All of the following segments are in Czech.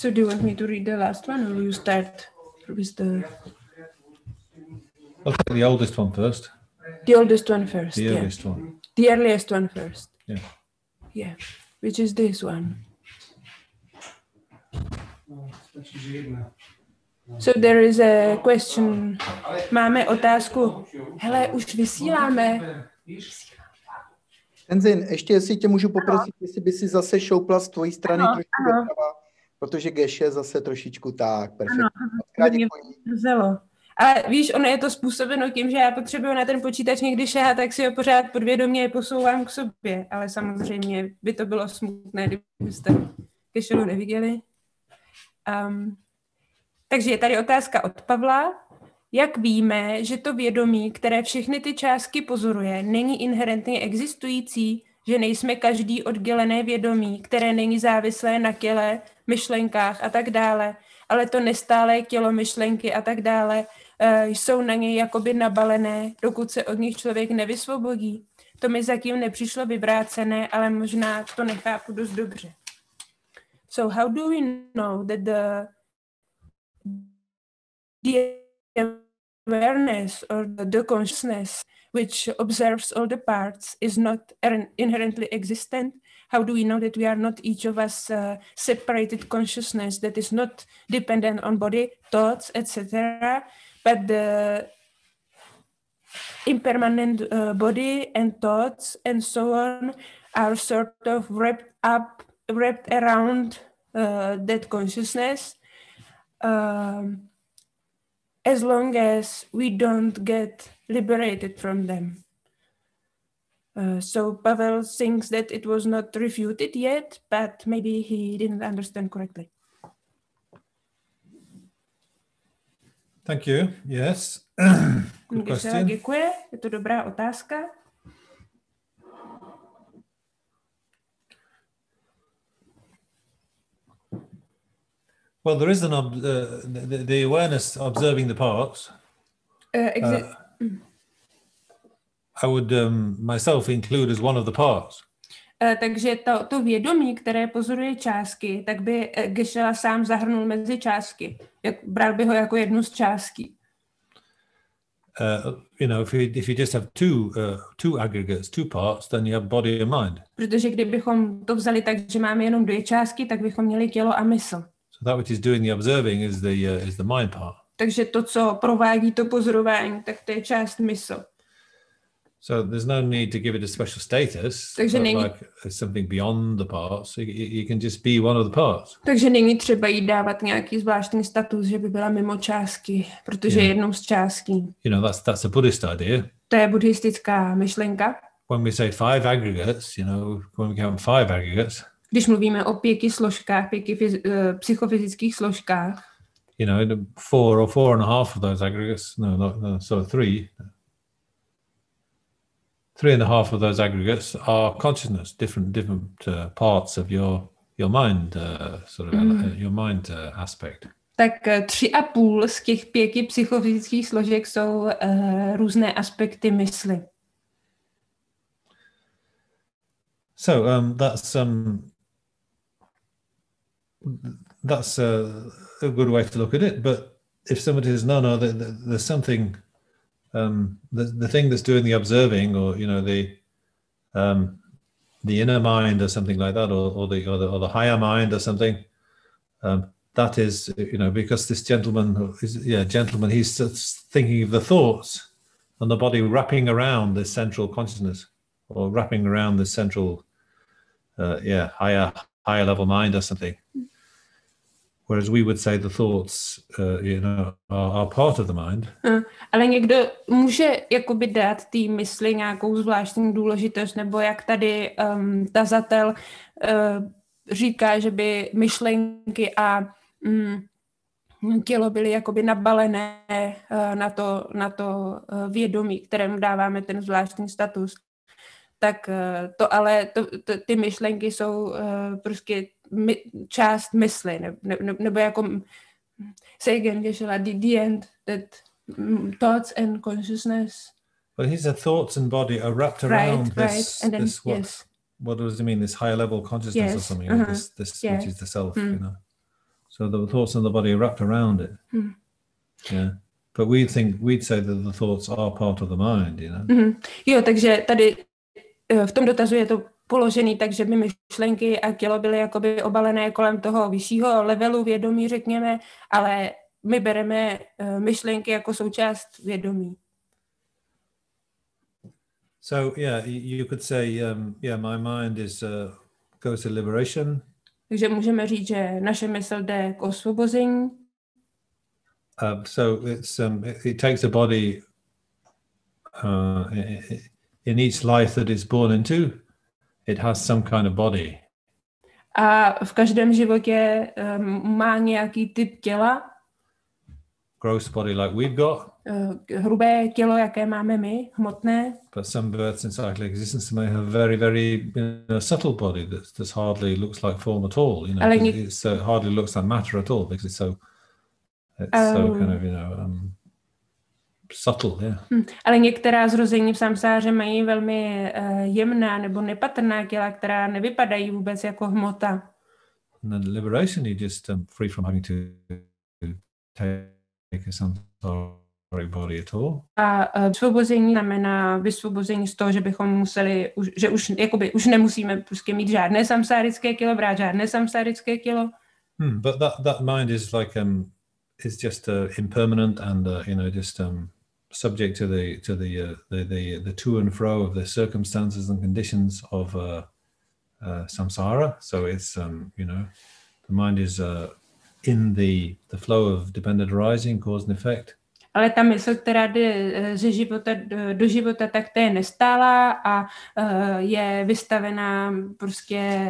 So do you want me to read the last one, or will you start with the... I'll take the oldest one first. The oldest one first, The earliest one. The earliest one first. Yeah. Yeah, which is this one. So there is a question. Máme otázku. Hele, už vysíláme. Tenzin, ještě jestli tě můžu poprosit, jestli by si zase šoupla z tvojí strany trošku doprava, protože Geš je zase trošičku tak. Perfektně. Děkuji. Ale víš, ono je to způsobeno tím, že já potřebuji na ten počítač někdy šahat, tak si ho pořád podvědomě posouvám k sobě. Ale samozřejmě by to bylo smutné, kdybyste Gešelu neviděli. Takže je tady otázka od Pavla. Jak víme, že to vědomí, které všechny ty částky pozoruje, není inherentně existující, že nejsme každý oddělené vědomí, které není závislé na těle, myšlenkách a tak dále, ale to nestálé tělo, myšlenky a tak dále jsou na něj jakoby nabalené, dokud se od nich člověk nevysvobodí. To mi zatím nepřišlo vyvrácené, ale možná to nechápu dost dobře. So how do we know that the awareness or the consciousness which observes all the parts is not inherently existent? How do we know that we are not each of us separated consciousness that is not dependent on body, thoughts, etc., but the impermanent body and thoughts and so on are sort of wrapped around that consciousness, as long as we don't get liberated from them. So Pavel thinks that it was not refuted yet, but maybe he didn't understand correctly. Thank you. Yes. Good question. Děkuji, je to dobrá otázka. Well, there is the awareness observing the parts. I would myself include as one of the parts. Takže to vědomí, které pozoruje částky, tak by Geshe-la sám zahrnul mezi částky. Bral by ho jako jednu z částí. If you just have two aggregates, two parts, then you have body and mind. Protože kdybychom to vzali tak, že máme jenom dvě částky, tak bychom měli tělo a mysl. So that which is doing the observing is the mind part. Takže to, co provádí to pozorování, tak to je část mysl. So there's no need to give it a special status, like something beyond the parts. You can just be one of the parts. Takže není třeba jí dávat nějaký zvláštní status, že by byla mimo částky, protože je jednou z částí. That's a Buddhist idea. To je buddhistická myšlenka. When we say 5 aggregates, when we count 5 aggregates. Když mluvíme o 5 složkách, 5 psychofyzických složkách. 4 or 4.5 of those aggregates. So 3. 3.5 of those aggregates are consciousness, different parts of your mind, your mind aspect. Tak 3,5 z těch 5 psychofyzických složek jsou různé aspekty mysli. So that's a good way to look at it. But if somebody says there's something. The thing that's doing the observing, or the inner mind, or something like that, or the higher mind, or something. That is, because this gentleman, he's thinking of the thoughts and the body wrapping around this central consciousness, or wrapping around this central, higher level mind, or something. Whereas we would say the thoughts, are part of the mind. Ale někdo může jakoby dát té mysli nějakou zvláštní důležitost, nebo jak tady tazatel říká, že by myšlenky a tělo byly jakoby nabalené na to vědomí, kterému dáváme ten zvláštní status. Tak ty myšlenky jsou prostě část mysli, nebo jako say again, Geshe-la, the end, that thoughts and consciousness. Well, he said thoughts and body are wrapped around this. And then, what does it mean? This higher level consciousness or something? This which is the self, So the thoughts in the body are wrapped around it. Yeah. But we'd say that the thoughts are part of the mind, you know. Jo, takže tady v tom dotazu je to položený tak, že by myšlenky a tělo byly jakoby obalené kolem toho vyššího levelu vědomí, řekněme, ale my bereme myšlenky jako součást vědomí. So yeah, you could say, my mind goes to liberation. Takže můžeme říct, že naše mysl jde k osvobození. So it takes a body in each life that it's born into. It has some kind of body. A v každém životě má nějaký typ těla. Gross body like we've got. Hrubé tělo, jaké máme my, hmotné. But some births in cyclic existence may have very, very subtle body that hardly looks like form at all. You know, it hardly looks like matter at all because it's so kind of subtle. Yeah. Ale některá zrození v samsáře mají velmi jemná nebo nepatrná těla, která nevypadají vůbec jako hmota. And then liberation, you just free from having to take some body at all. A vysvobození znamená vysvobození z toho, že bychom museli, že už nemusíme prostě mít žádné samsárické tělo, brát žádné samsárické tělo. But that mind is like is just impermanent and just subject to the to and fro of the circumstances and conditions of samsara. So it's the mind is in the flow of dependent arising, cause and effect. Ale ta mysl, která jde ze života do života, tak to je nestálá a je vystavená prostě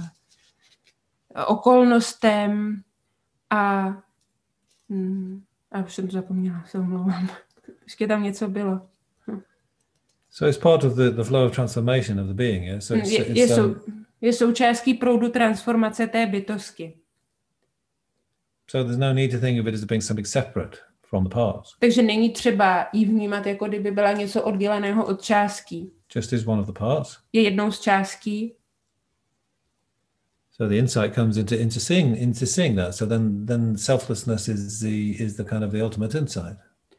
okolnostem a už jsem to zapomněla, se omlouvám. Ještě tam něco bylo. So it's part of the flow of transformation of the being, yeah? So je součástí proudu transformace té bytosti. So there's no need to think of it as being something separate from the parts. Takže není třeba jí vnímat, jako kdyby byla něco odděleného od částí. Just is one of the parts. Je jednou z částí. So the insight comes into seeing that. So then selflessness is the kind of the ultimate insight.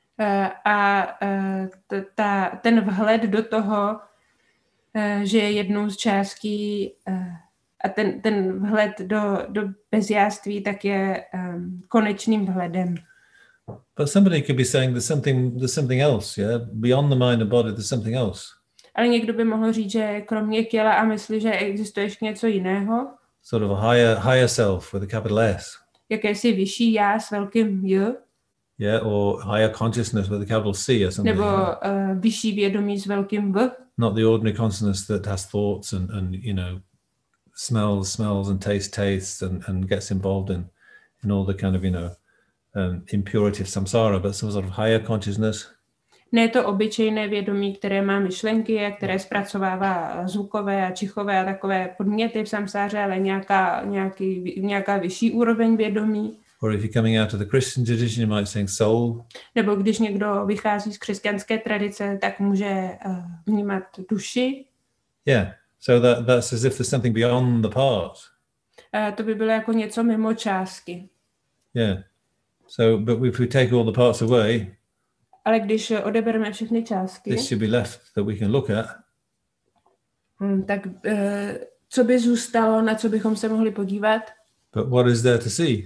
Ten vhled do toho, že je jednou z částí a ten vhled do bezjáství, tak je konečným vhledem. But somebody could be saying there's something else, yeah? Beyond the mind and body, there's something else. Ale někdo by mohl říct, že kromě těla a mysli, že existuje ještě něco jiného. Sort of a higher self with a capital S. Jakési vyšší já s velkým J. Yeah, or higher consciousness with a capital C or something. Nebo vyšší vědomí s velkým V. Not the ordinary consciousness that has thoughts and smells and tastes and gets involved in all the kind of impurity of samsara, but some sort of higher consciousness. Ne to obyčejné vědomí, které má myšlenky a které zpracovává zvukové a čichové a takové podměty v samsáře, ale nějaká vyšší úroveň vědomí. Or if you're coming out of the Christian tradition, you might think soul. Nebo když někdo vychází z křesťanské tradice, tak může vnímat duši. Yeah, so that's as if there's something beyond the part. To by bylo jako něco mimo částky. Yeah. So, but if we take all the parts away, ale když odebereme všechny částky, this should be left that we can look at. Tak co by zůstalo, na co bychom se mohli podívat? But what is there to see?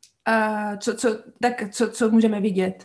Co můžeme vidět?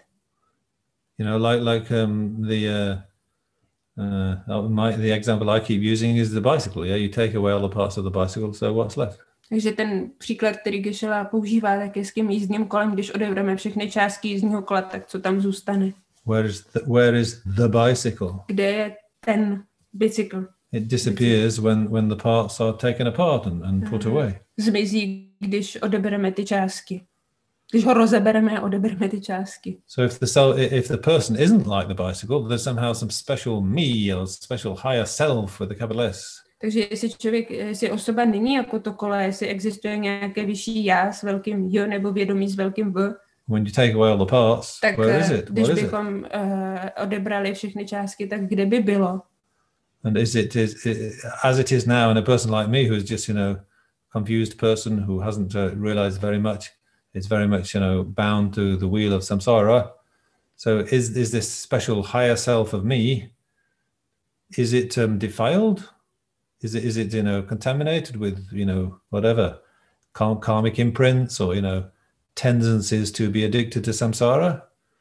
The example I keep using is the bicycle. Yeah, you take away all the parts of the bicycle, so what's left? Takže ten příklad, který Geshe-la používá, tak je s tím jízdním kolem, když odebereme všechny částky jízdního kola, tak co tam zůstane? Where is the bicycle? Kde je ten bicykl? It disappears when the parts are taken apart and put away. Zmizí, když odebereme ty částky. Když ho rozebereme a odebereme ty částky. So if the person isn't like the bicycle, there's somehow some special me or special higher self with a capital S. Takže jestli osoba není jako to kole, jestli existuje nějaké vyšší já s velkým J nebo vědomí s velkým V. When you take away all the parts, tak where is it? Když bychom odebrali všechny částky, tak kde by bylo? And as it is now, and a person like me who's just confused person who hasn't realized very much, it's very much, bound to the wheel of samsara. So is this special higher self of me, is it defiled? Is it contaminated with whatever karmic imprints or tendencies to be addicted to samsara?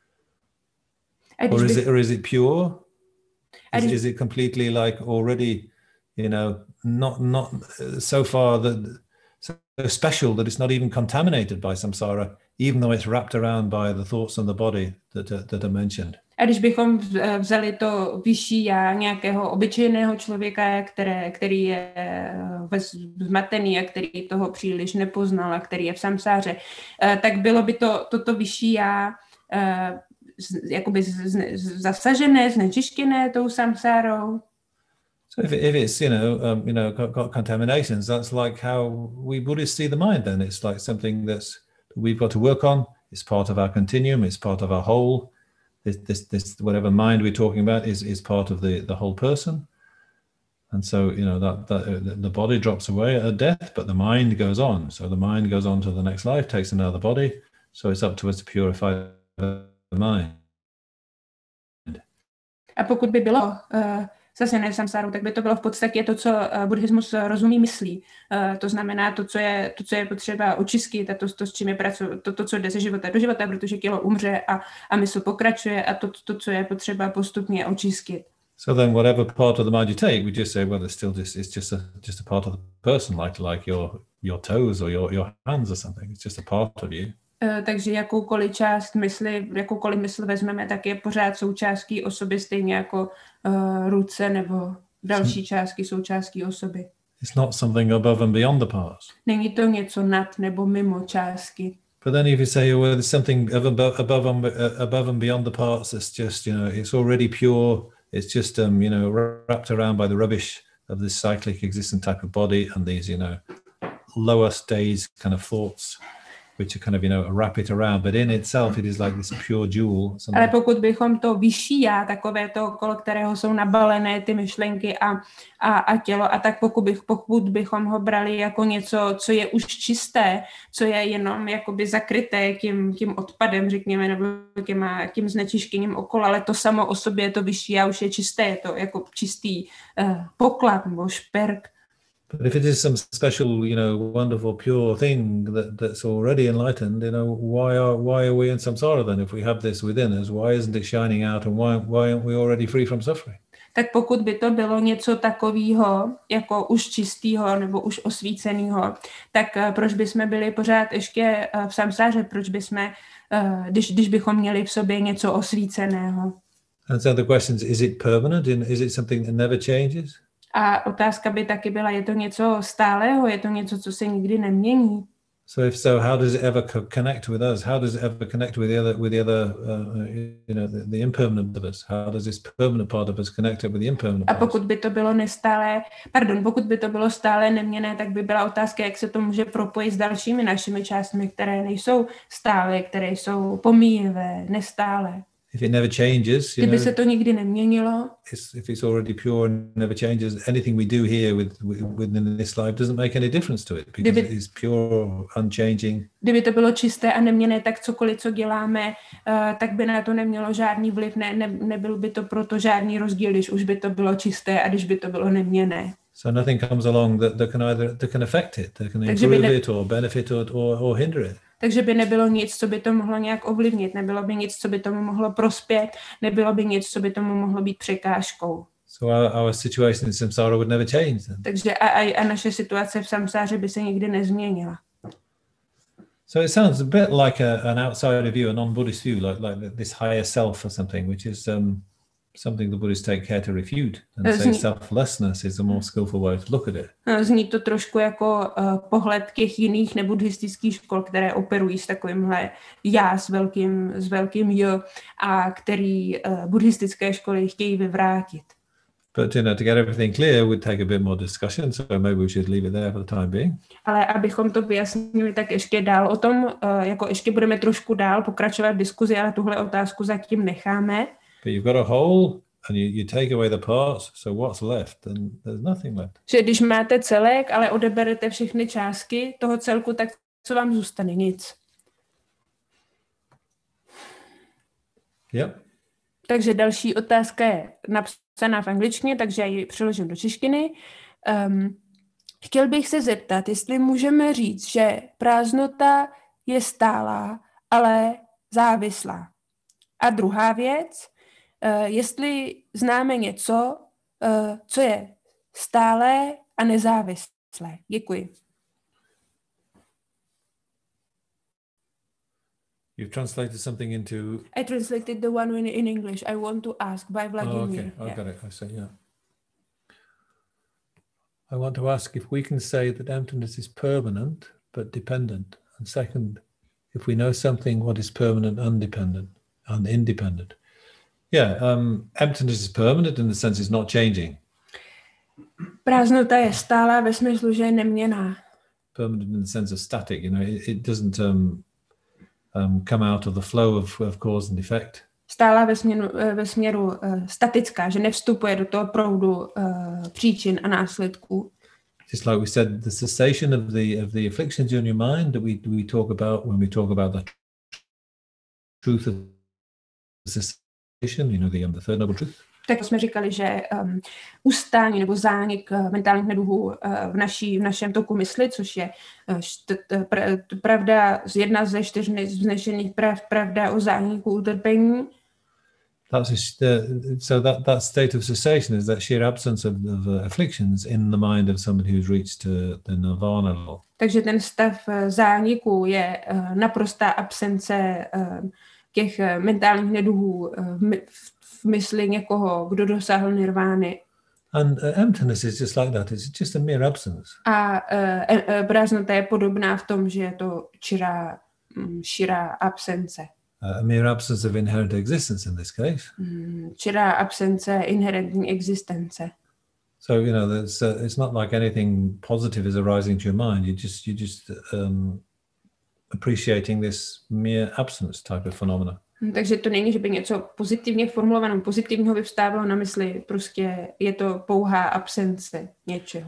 Or is it pure? Is it completely like already not so far so special that it's not even contaminated by samsara, even though it's wrapped around by the thoughts and the body that are mentioned? A když bychom vzali to vyšší já nějakého obyčejného člověka, který je zmatený a který toho příliš nepoznal a který je v samsáře, tak bylo by toto vyšší já jakoby zasažené, znečištěné tou samsárou. So if it's got contaminations, that's like how we Buddhists see the mind. Then it's like something that we've got to work on. It's part of our continuum. It's part of our whole. This whatever mind we're talking about is part of the whole person. And so that the body drops away at death, but the mind goes on. So the mind goes on to the next life, takes another body. So it's up to us to purify the mind. A pokud by bylo zase ne v samsáru, tak by to bylo v podstatě to, co buddhismus rozumí myslí. To znamená to, co je potřeba očistit a to s čím je to, co jde ze života do života, protože tělo umře a mysl pokračuje a to, co je potřeba postupně očistit. So then whatever part of the mind you take, we just say, well, it's just a part of the person, like your toes or your hands or something. It's just a part of you. Takže jakoukoliv mysl vezmeme, tak je pořád součástí osoby, stejně jako ruce nebo další částky součástí osoby. It's not something above and beyond the parts. Není to něco nad nebo mimo částky. But then if you say, well, there's something above and beyond the parts, it's just, it's already pure. It's just, wrapped around by the rubbish of this cyclic existent type of body and these, lower stage kind of thoughts, which are kind of, wrap it around. But in itself, it is like this pure jewel. Ale pokud bychom to vyšší já, takové to, okolo kterého jsou nabalené ty myšlenky a tělo, a tak pokud bychom ho brali jako něco, co je už čisté, co je jenom jakoby zakryté tím odpadem, řekněme, nebo tím znečištěním okolo, ale to samo o sobě, to vyšší já už je čisté, je to jako čistý poklad nebo šperk. But if it is some special, wonderful, pure thing that's already enlightened, why are we in samsara then? If we have this within us, why isn't it shining out, and why aren't we already free from suffering? Tak pokud by to bylo něco takového, jako už čistého nebo už osvíceného, tak proč bychom byli pořád ještě v samsáře? Proč bychom, když bychom měli v sobě něco osvíceného? And so the question is it permanent? Is it something that never changes? A otázka by taky byla, je to něco stálého, je to něco, co se nikdy nemění? So if so, how does it ever connect with us? How does it ever connect with the other the impermanent of us? How does this permanent part of us connect with the impermanent part? A pokud by to bylo stále neměnné, tak by byla otázka, jak se to může propojit s dalšími našimi částmi, které nejsou stále, které jsou pomíjivé, nestále. If it never changes, kdyby se to nikdy neměnilo, if it's already pure and never changes, anything we do here within this life doesn't make any difference to it because it is pure, unchanging. Kdyby to bylo čisté a neměnné, tak cokoliv, co děláme, tak by na to nemělo žádný vliv, nebyl by to proto žádný rozdíl, když už by to bylo čisté a když by to bylo neměnné. So nothing comes along that can affect it, that can improve it or benefit or hinder it. Takže by nebylo nic, co by to mohlo nějak ovlivnit, nebylo by nic, co by tomu mohlo prospět, nebylo by nic, co by tomu mohlo být překážkou. So our situation in samsara would never change then. Takže a naše situace v samsáře by se nikdy nezměnila. So it sounds a bit like an outsider view, a non-Buddhist view, like this higher self or something, which is something the Buddhists take care to refute and say selflessness is a more skillful way to look at it. Zní to trošku jako pohled těch jiných nebuddhistických škol, které operují s takovýmhle já s velkým j a který buddhistické školy chtějí vyvrátit. But to get everything clear would take a bit more discussion, so maybe we should leave it there for the time being. Ale abychom to vyjasnili, tak ještě dál o tom, jako ještě budeme trošku dál pokračovat v diskuzi, ale tuhle otázku zatím necháme. But you've got a whole and you take away the parts, so what's left? Then there's nothing left. Že když máte celek, ale odeberete všechny částky toho celku, tak co vám zůstane? Nic. Yep. Takže další otázka je napsaná v angličtině, takže já ji přeložím do češtiny. Chtěl bych se zeptat, jestli můžeme říct, že prázdnota je stálá, ale závislá. A druhá věc, jestli známe něco, co je stálé a nezávislé. Děkuji. You've translated something into... I translated the one in English. I want to ask by Vladimir. Oh, okay. I got it. I see, yeah. I want to ask if we can say that emptiness is permanent but dependent. And second, if we know something, what is permanent and independent. Yeah, emptiness is permanent in the sense it's not changing. Prázdnota je stálá ve smyslu, že je neměnná. Permanent in the sense of static, it doesn't come out of the flow of cause and effect. Stálá ve směru statická, že nevstupuje do toho proudu příčin a následků. Just like we said, the cessation of the afflictions in your mind that we talk about when we talk about the truth of cessation, the third noble truth. Tak jsme říkali, že ustání nebo zánik mentálních neduhů v našem toku mysli, což je pravda, jedna ze 4 vznešených pravda o zániku utrpení. That state of cessation is that sheer absence of afflictions in the mind of somebody who's reached the nirvana level. Takže ten stav zániku je naprostá absence těch mentálních neduhů v mysli někoho, kdo dosáhl nirvány. And emptiness is just like that. It's just a mere absence. A prázdnota je podobná v tom, že je to širá absence. A mere absence of inherent existence in this case. Čirá absence inherentní existence. So it's not like anything positive is arising to your mind. You're just appreciating this mere absence type of phenomena. Takže to není, že by něco pozitivně formulovaného, pozitivního vyvstávalo na mysli. Prostě je to pouhá absence něčeho.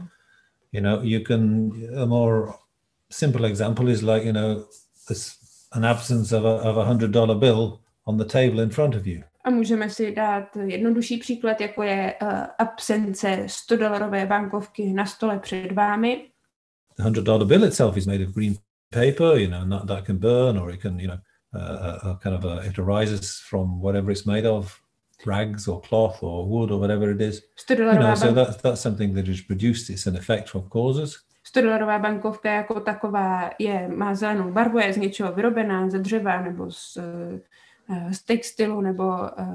A more simple example is like an absence of a $100 bill on the table in front of you. A můžeme si dát jednodušší příklad, jako je absence $100 bankovky na stole před vámi. The $100 bill itself is made of green paper, not that can burn, or it can, it arises from whatever it's made of, rags or cloth or wood or whatever it is. So that's something that is produced. It's an effect from causes. $100 bankovka jako taková má zelenou barvu, je z něčeho vyrobená, ze dřeva nebo z textilu nebo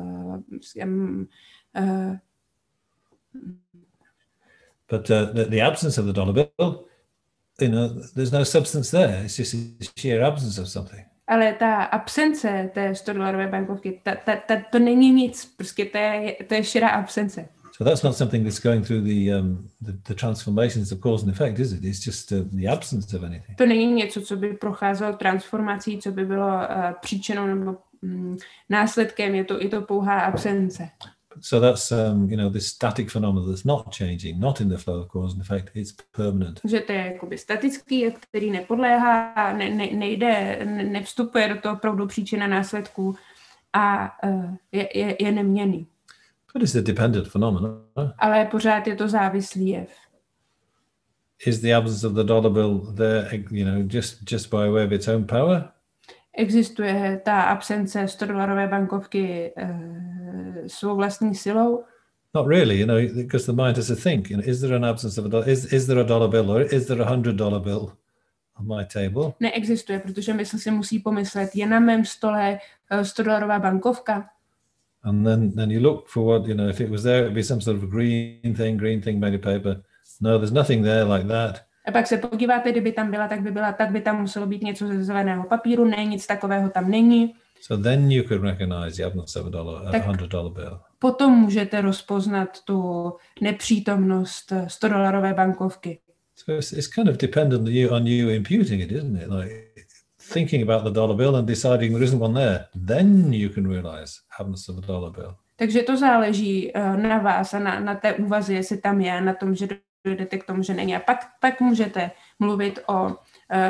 But the absence of the dollar bill, there's no substance there. It's just a sheer absence of something. Ale ta absence té $100 bankovky, to není nic, prostě to je širá absence. So that's not something that's going through the transformations of cause and effect, is it? It's just the absence of anything. To není něco, co by procházelo transformací, co by bylo příčinou nebo následkem, je to pouhá absence. So that's this static phenomenon that's not changing, not in the flow of cause and effect. It's permanent. Že to je jakoby statický, který nepodléhá, nevstupuje do toho proudu příčin a následků a je neměnný. But it's a dependent phenomenon. Ale pořád je to závislý jev. Is the absence of the dollar bill there, just by way of its own power? Existuje ta absence $100 bankovky svou vlastní silou? Not really, because the mind has to think. Is there an absence of a dollar? Is there a dollar bill, or is there a $100 bill on my table? Neexistuje, protože mysl si musí pomyslet, je na mém stole $100 bankovka. And then you look for what, if it was there, it'd be some sort of green thing made of paper. No, there's nothing there like that. A pak se podíváte, kdyby tam byla, tak by tam muselo být něco ze zeleného papíru, ne, nic takového tam není. So then you could recognize the absence of a $100 bill. Potom můžete rozpoznat tu nepřítomnost $100 bankovky. So it's kind of dependent on you imputing it, isn't it? Like thinking about the dollar bill and deciding there isn't one there. Then you can realize absence of a dollar bill. Takže to záleží na vás a na té úvaze, jestli tam je, na tom, že dojdete k tomu, že není. A pak můžete mluvit o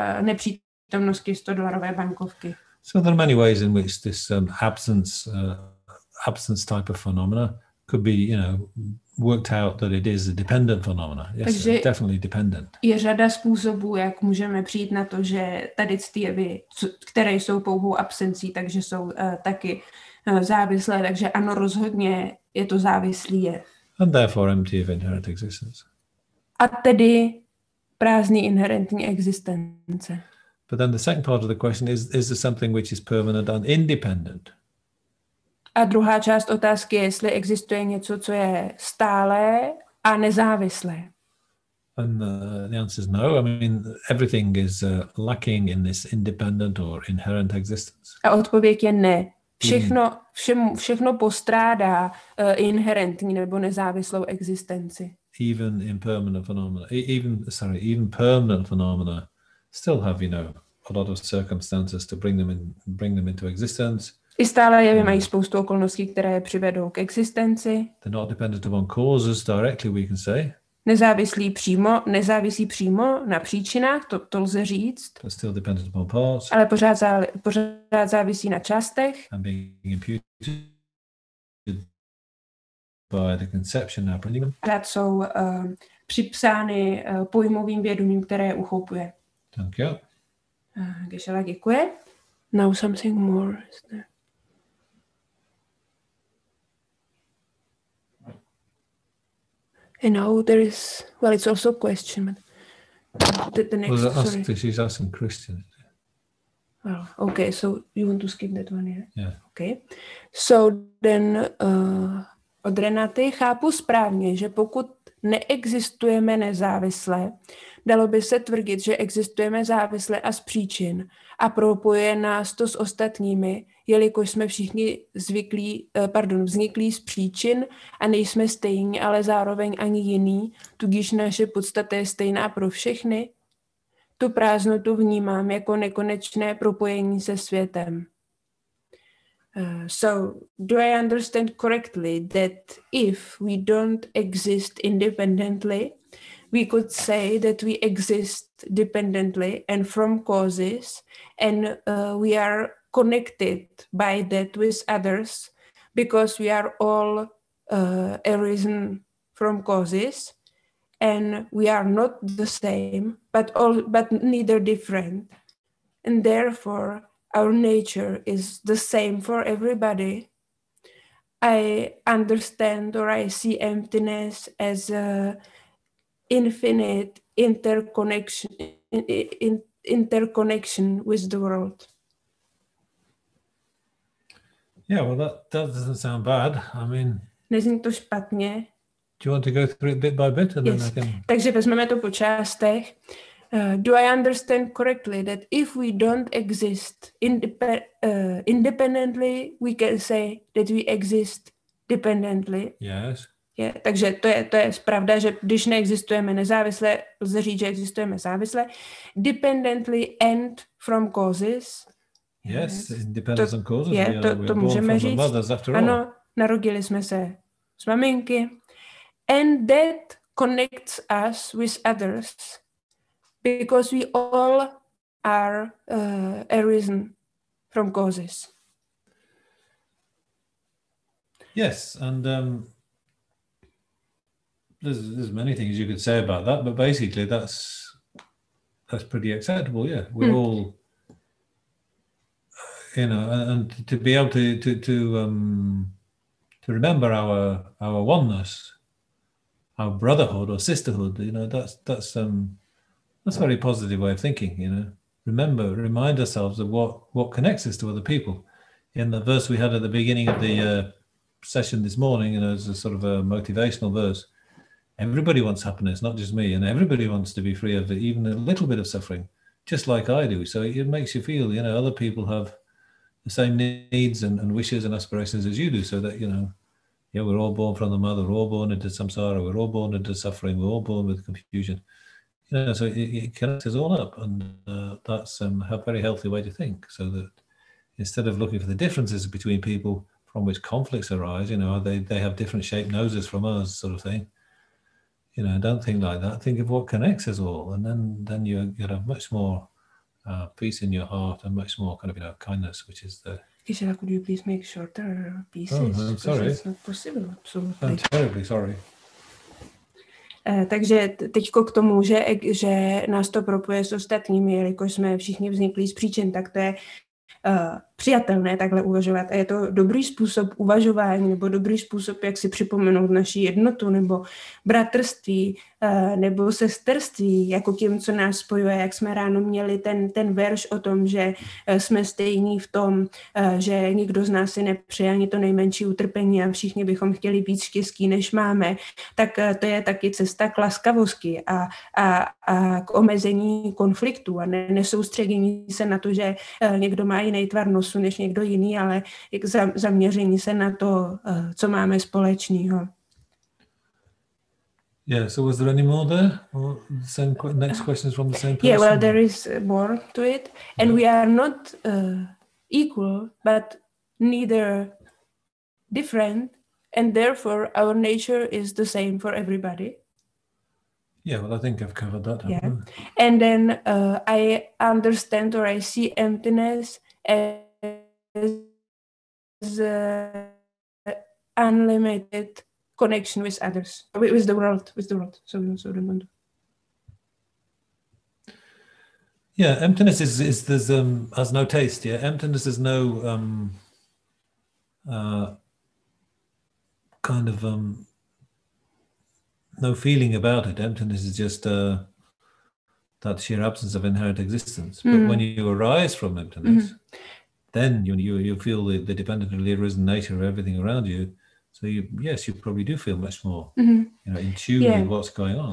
nepřítomnosti $100 bankovky. So there are many ways in which this absence absence type of phenomena could be, worked out that it is a dependent phenomena. Yes, Takže definitely dependent. Je řada způsobů, jak můžeme přijít na to, že tady ty jevy, které jsou pouhou absencí, takže jsou taky závislé, takže ano, rozhodně je to závislý jev. And therefore empty of inherent existence. A tedy prázdný inherentní existence. But then the second part of the question is there something which is permanent and independent? A druhá část otázky je, jestli existuje něco, co je stálé a nezávislé. And the answer is no. I mean, everything is lacking in this independent or inherent existence. A odpověď je ne. Všechno postrádá inherentní nebo nezávislou existenci. Even impermanent phenomena, even permanent phenomena still have, a lot of circumstances to bring them into existence. I stále jevy mají spoustu okolností, které je přivedou k existenci. They're not dependent upon causes directly, we can say. Nezávisí přímo na příčinách, to lze říct. But still dependent upon parts. Ale pořád závisí na částech. And being imputed by the conception now bringing them. Pořád jsou připsány pojmovým vědomím, které je uchopuje. Thank you. Geshe-la děkuje. Now something more is there. And now there is, well, it's also a question, but the next, sorry. She's asking Christian. Well, okay, so you want to skip that one, yeah? Yeah. Okay. So then od Renaty chápu správně, že pokud neexistujeme nezávisle, dalo by se tvrdit, že existujeme závisle a z příčin a propojuje nás to s ostatními, jelikož jsme všichni vzniklí z příčin a nejsme stejní, ale zároveň ani jiný, tudíž naše podstata je stejná pro všechny. Tu prázdnotu vnímám jako nekonečné propojení se světem. So, do I understand correctly that if we don't exist independently, we could say that we exist dependently and from causes, and we are connected by that with others because we are all arisen from causes, and we are not the same, but neither different, and therefore our nature is the same for everybody. I understand, or I see emptiness as a infinite interconnection with the world. Yeah, well, that doesn't sound bad. I mean, nezní to špatně. Do you want to go through it bit by bit? And yes. Then I can... Takže vezmeme to po částech. Do I understand correctly that if we don't exist independently, we can say that we exist dependently? Yes. Takže to je pravda, že když neexistujeme nezávisle, lze říct, že existujeme závisle. Dependently and from causes. Yes, independence on causes. To můžeme říct. Ano, narodili jsme se z maminky. And that connects us with others because we all are arisen from causes. Yes, and there's many things you could say about that, but basically that's pretty acceptable. Yeah, we're all, and to be able to remember our oneness, our brotherhood or sisterhood. That's a very positive way of thinking. Remind ourselves of what connects us to other people. In the verse we had at the beginning of the session this morning, as a sort of a motivational verse. Everybody wants happiness, not just me, and everybody wants to be free of even a little bit of suffering, just like I do. So it makes you feel, other people have the same needs and wishes and aspirations as you do, so that, we're all born from the mother, we're all born into samsara, we're all born into suffering, we're all born with confusion. So it connects us all up, and that's a very healthy way to think, so that instead of looking for the differences between people from which conflicts arise, they have different shaped noses from us, sort of thing. Don't think like that. Think of what connects us all, and then you have much more peace in your heart and much more kind of kindness, which is Gisela, could you please make shorter pieces? I'm sorry. It's not possible, absolutely. I'm terribly sorry. Takže teďko k tomu, že nás to propoje s ostatními, jelikož jsme všichni vznikli z příčin, tak to je přijatelné takhle uvažovat. A je to dobrý způsob uvažování nebo dobrý způsob, jak si připomenout naši jednotu nebo bratrství nebo sesterství, jako tím, co nás spojuje, jak jsme ráno měli ten verš o tom, že jsme stejní v tom, že nikdo z nás si nepřeje ani to nejmenší utrpení a všichni bychom chtěli víc štěstí, než máme, tak to je taky cesta k laskavosti a k omezení konfliktů a nesoustředění se na to, že někdo má jiný tvar nosu než někdo jiný, ale k zaměření se na to, co máme společného. Yeah, so was there any more there? Or next question is from the same person? Yeah, well, there is more to it. And we are not equal, but neither different, and therefore our nature is the same for everybody. Yeah, well, I think I've covered that. Yeah. And then I understand or I see emptiness as unlimited connection with others, with the world. So the mundo. Yeah, emptiness is there's has no taste. Yeah, emptiness is no kind of no feeling about it. Emptiness is just that sheer absence of inherent existence. But when you arise from emptiness, then you feel the dependently arisen nature of everything around you. So you probably do feel much more in tune with what's going on.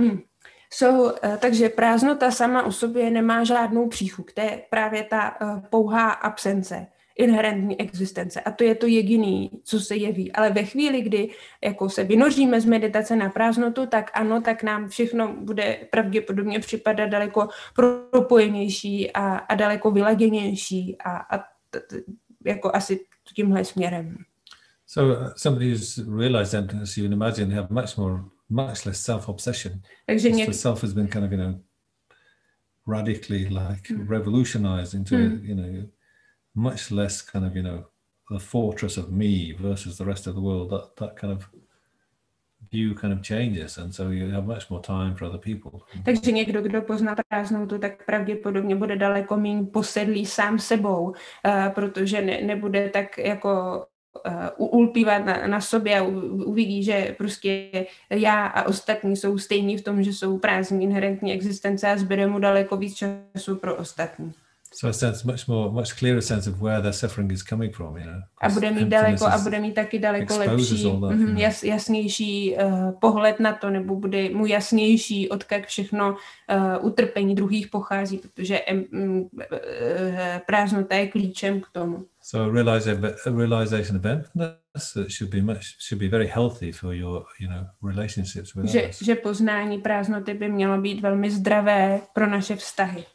Takže prázdnota sama o sobě nemá žádnou příchuť. To je právě ta pouhá absence, inherentní existence. A to je to jediné, co se jeví. Ale ve chvíli, kdy jako se vynoříme z meditace na prázdnotu, tak ano, tak nám všechno bude pravděpodobně připadat daleko propojenější a daleko vyladěnější a jako asi tímhle směrem. So somebody who's realized emptiness, you can imagine they have much less self-obsession. Takže the self has been kind of, radically revolutionized into, much less kind of, the fortress of me versus the rest of the world. That kind of view kind of changes, and so you have much more time for other people. Takže někdo, kdo pozná prázdnotu, tak pravděpodobně bude daleko méně posedlý sám sebou, protože nebude tak jako ulpívat na sobě a uvidí, že prostě já a ostatní jsou stejní v tom, že jsou prázdní inherentní existence a zbyde mu daleko víc času pro ostatní. So a sense, much clearer sense of where their suffering is coming from, A bude mít taky daleko lepší, jasnější pohled na to, nebo bude mu jasnější, odkud všechno utrpení druhých pochází, protože prázdnota je klíčem k tomu. So realization of emptiness should be very healthy for your, relationships with others. Že poznání prázdnoty by mělo být velmi zdravé pro naše vztahy.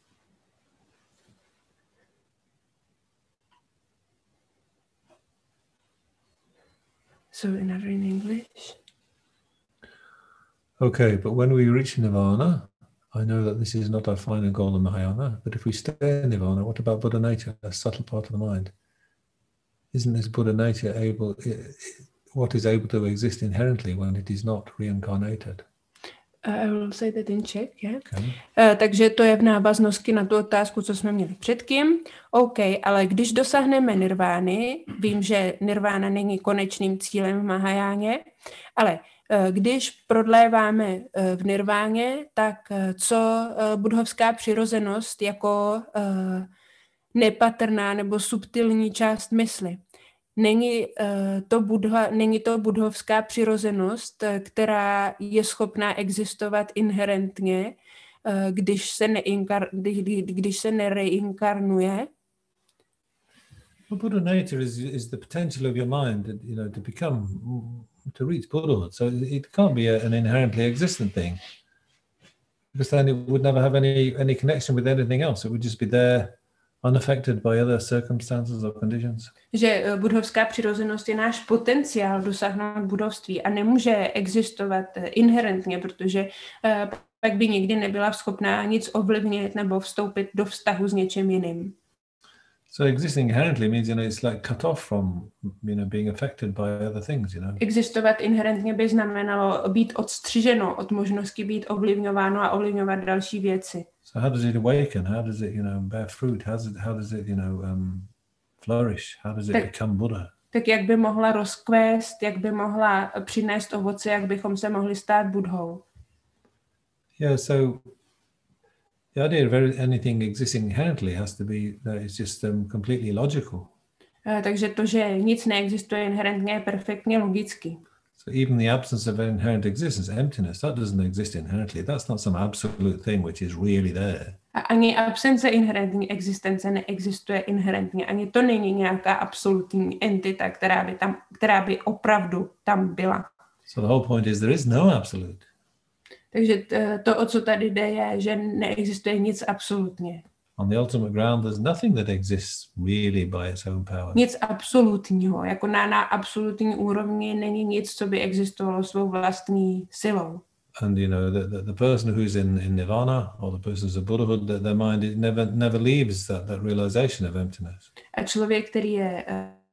So another in English. Okay, but when we reach nirvana, I know that this is not our final goal in Mahayana, but if we stay in nirvana, what about Buddha nature, a subtle part of the mind? Isn't this Buddha nature what is able to exist inherently when it is not reincarnated? I will say that in Czech, yeah. Okay. Takže to je v návaznosti na tu otázku, co jsme měli předtím. OK, ale když dosáhneme nirvány, vím, že nirvána není konečným cílem v Mahajáně, ale když prodléváme v nirváně, tak co buddhovská přirozenost jako nepatrná nebo subtilní část mysli? Není to buddhovská přirozenost, která je schopná existovat inherentně, když se nereinkarnuje? Well, Buddha nature is the potential of your mind, to reach Buddhahood. So it can't be an inherently existent thing, because then it would never have any connection with anything else. It would just be there, unaffected by other circumstances or conditions. Že buddhovská přirozenost je náš potenciál dosáhnout budovství a nemůže existovat inherentně, protože pak by nikdy nebyla schopná nic ovlivnit nebo vstoupit do vztahu s něčím jiným. So existing inherently means, it's like cut off from, being affected by other things, Existovat inherentně by znamenalo být odstřiženo od možnosti být ovlivňováno a ovlivňovat další věci. So how does it awaken? How does it, bear fruit? How does it, flourish? How does it become Buddha? Tak jak by mohla rozkvést, jak by mohla přinést ovoce, jak bychom se mohli stát Budhou. Yeah, so the idea of anything existing inherently has to be that it's just completely logical. Takže to, že nic neexistuje inherentně, je perfektně logicky. So even the absence of inherent existence, emptiness, that doesn't exist inherently. That's not some absolute thing which is really there. A ani absence inherentní existence neexistuje inherentně. Ani to není nějaká absolutní entita, která by opravdu tam byla. So the whole point is there is no absolute. Takže to, o co tady jde, je, že neexistuje nic absolutně. On the ultimate ground, there's nothing that exists really by its own power. Nic absolutního, jako na absolutní úrovni není nic, co by existovalo svou vlastní silou. And the person who's in nirvana, or the person who's in Buddhahood, that their mind never leaves that realization of emptiness. A člověk, který je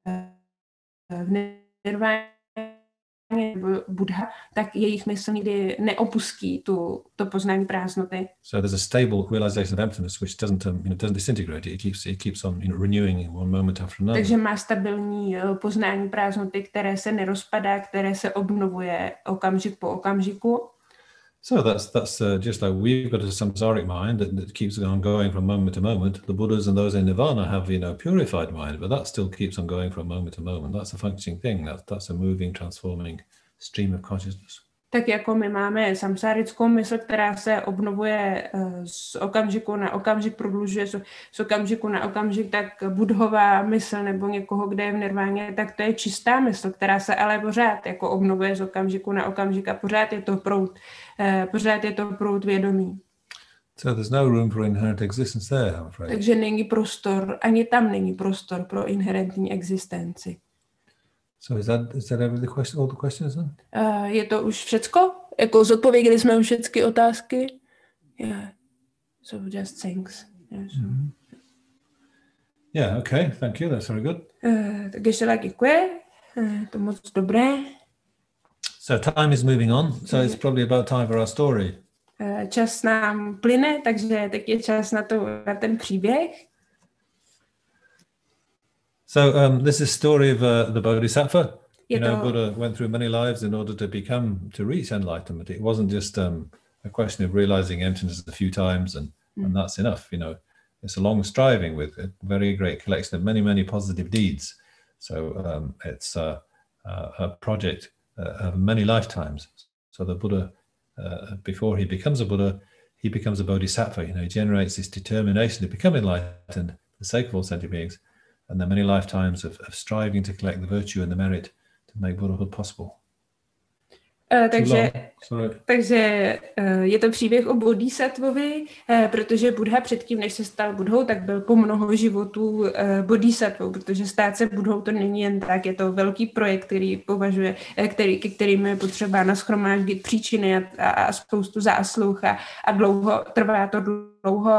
v nirváně, Buddha, tak jejich mysl nikdy neopustí to poznání prázdnoty. So there's a stable realization of emptiness which doesn't disintegrate. It keeps on renewing one moment after another. Takže má stabilní poznání prázdnoty, které se nerozpadá, které se obnovuje okamžik po okamžiku. So that's just like we've got a samsaric mind that keeps on going from moment to moment. The Buddhas and those in nirvana have purified mind, but that still keeps on going from moment to moment. That's a functioning thing. That's a moving, transforming stream of consciousness. Tak jako my máme samsárickou mysl, která se obnovuje z okamžiku na okamžik, prodlužuje z okamžiku na okamžik, tak Buddhová mysl nebo někoho, kde je v nirváně, tak to je čistá mysl, která se ale pořád jako obnovuje z okamžiku na okamžik a pořád je to proud vědomí. So there's no room for inherent existence there, I'm afraid. Takže není prostor, ani tam není prostor pro inherentní existenci. So is that all the questions then? Je to už všecko? Jako zodpověděli jsme už všechny otázky? Yeah. So just thanks. Yes. Mm-hmm. Yeah, okay, thank you, that's very good. Tak ještě tak děkuji. To moc dobré. So time is moving on, so it's probably about time for our story. Čas nám plyne, takže teď je čas na ten příběh. So this is story of the Bodhisattva. Buddha went through many lives in order to reach enlightenment. It wasn't just a question of realizing emptiness a few times and that's enough. It's a long striving with a very great collection of many, many positive deeds. So it's a project of many lifetimes. So the Buddha, before he becomes a Buddha, he becomes a Bodhisattva. He generates this determination to become enlightened for the sake of all sentient beings. And there are many lifetimes of striving to collect the virtue and the merit to make Buddhahood possible. Takže je to příběh o Bodhisattvovi, protože Buddha předtím, než se stal Buddhou, tak byl po mnoho životů Bodhisattvou, protože stát se Buddhou to není jen tak, je to velký projekt, ke kterým je potřeba nashromáždit příčiny a spoustu zásluh a trvá to dlouho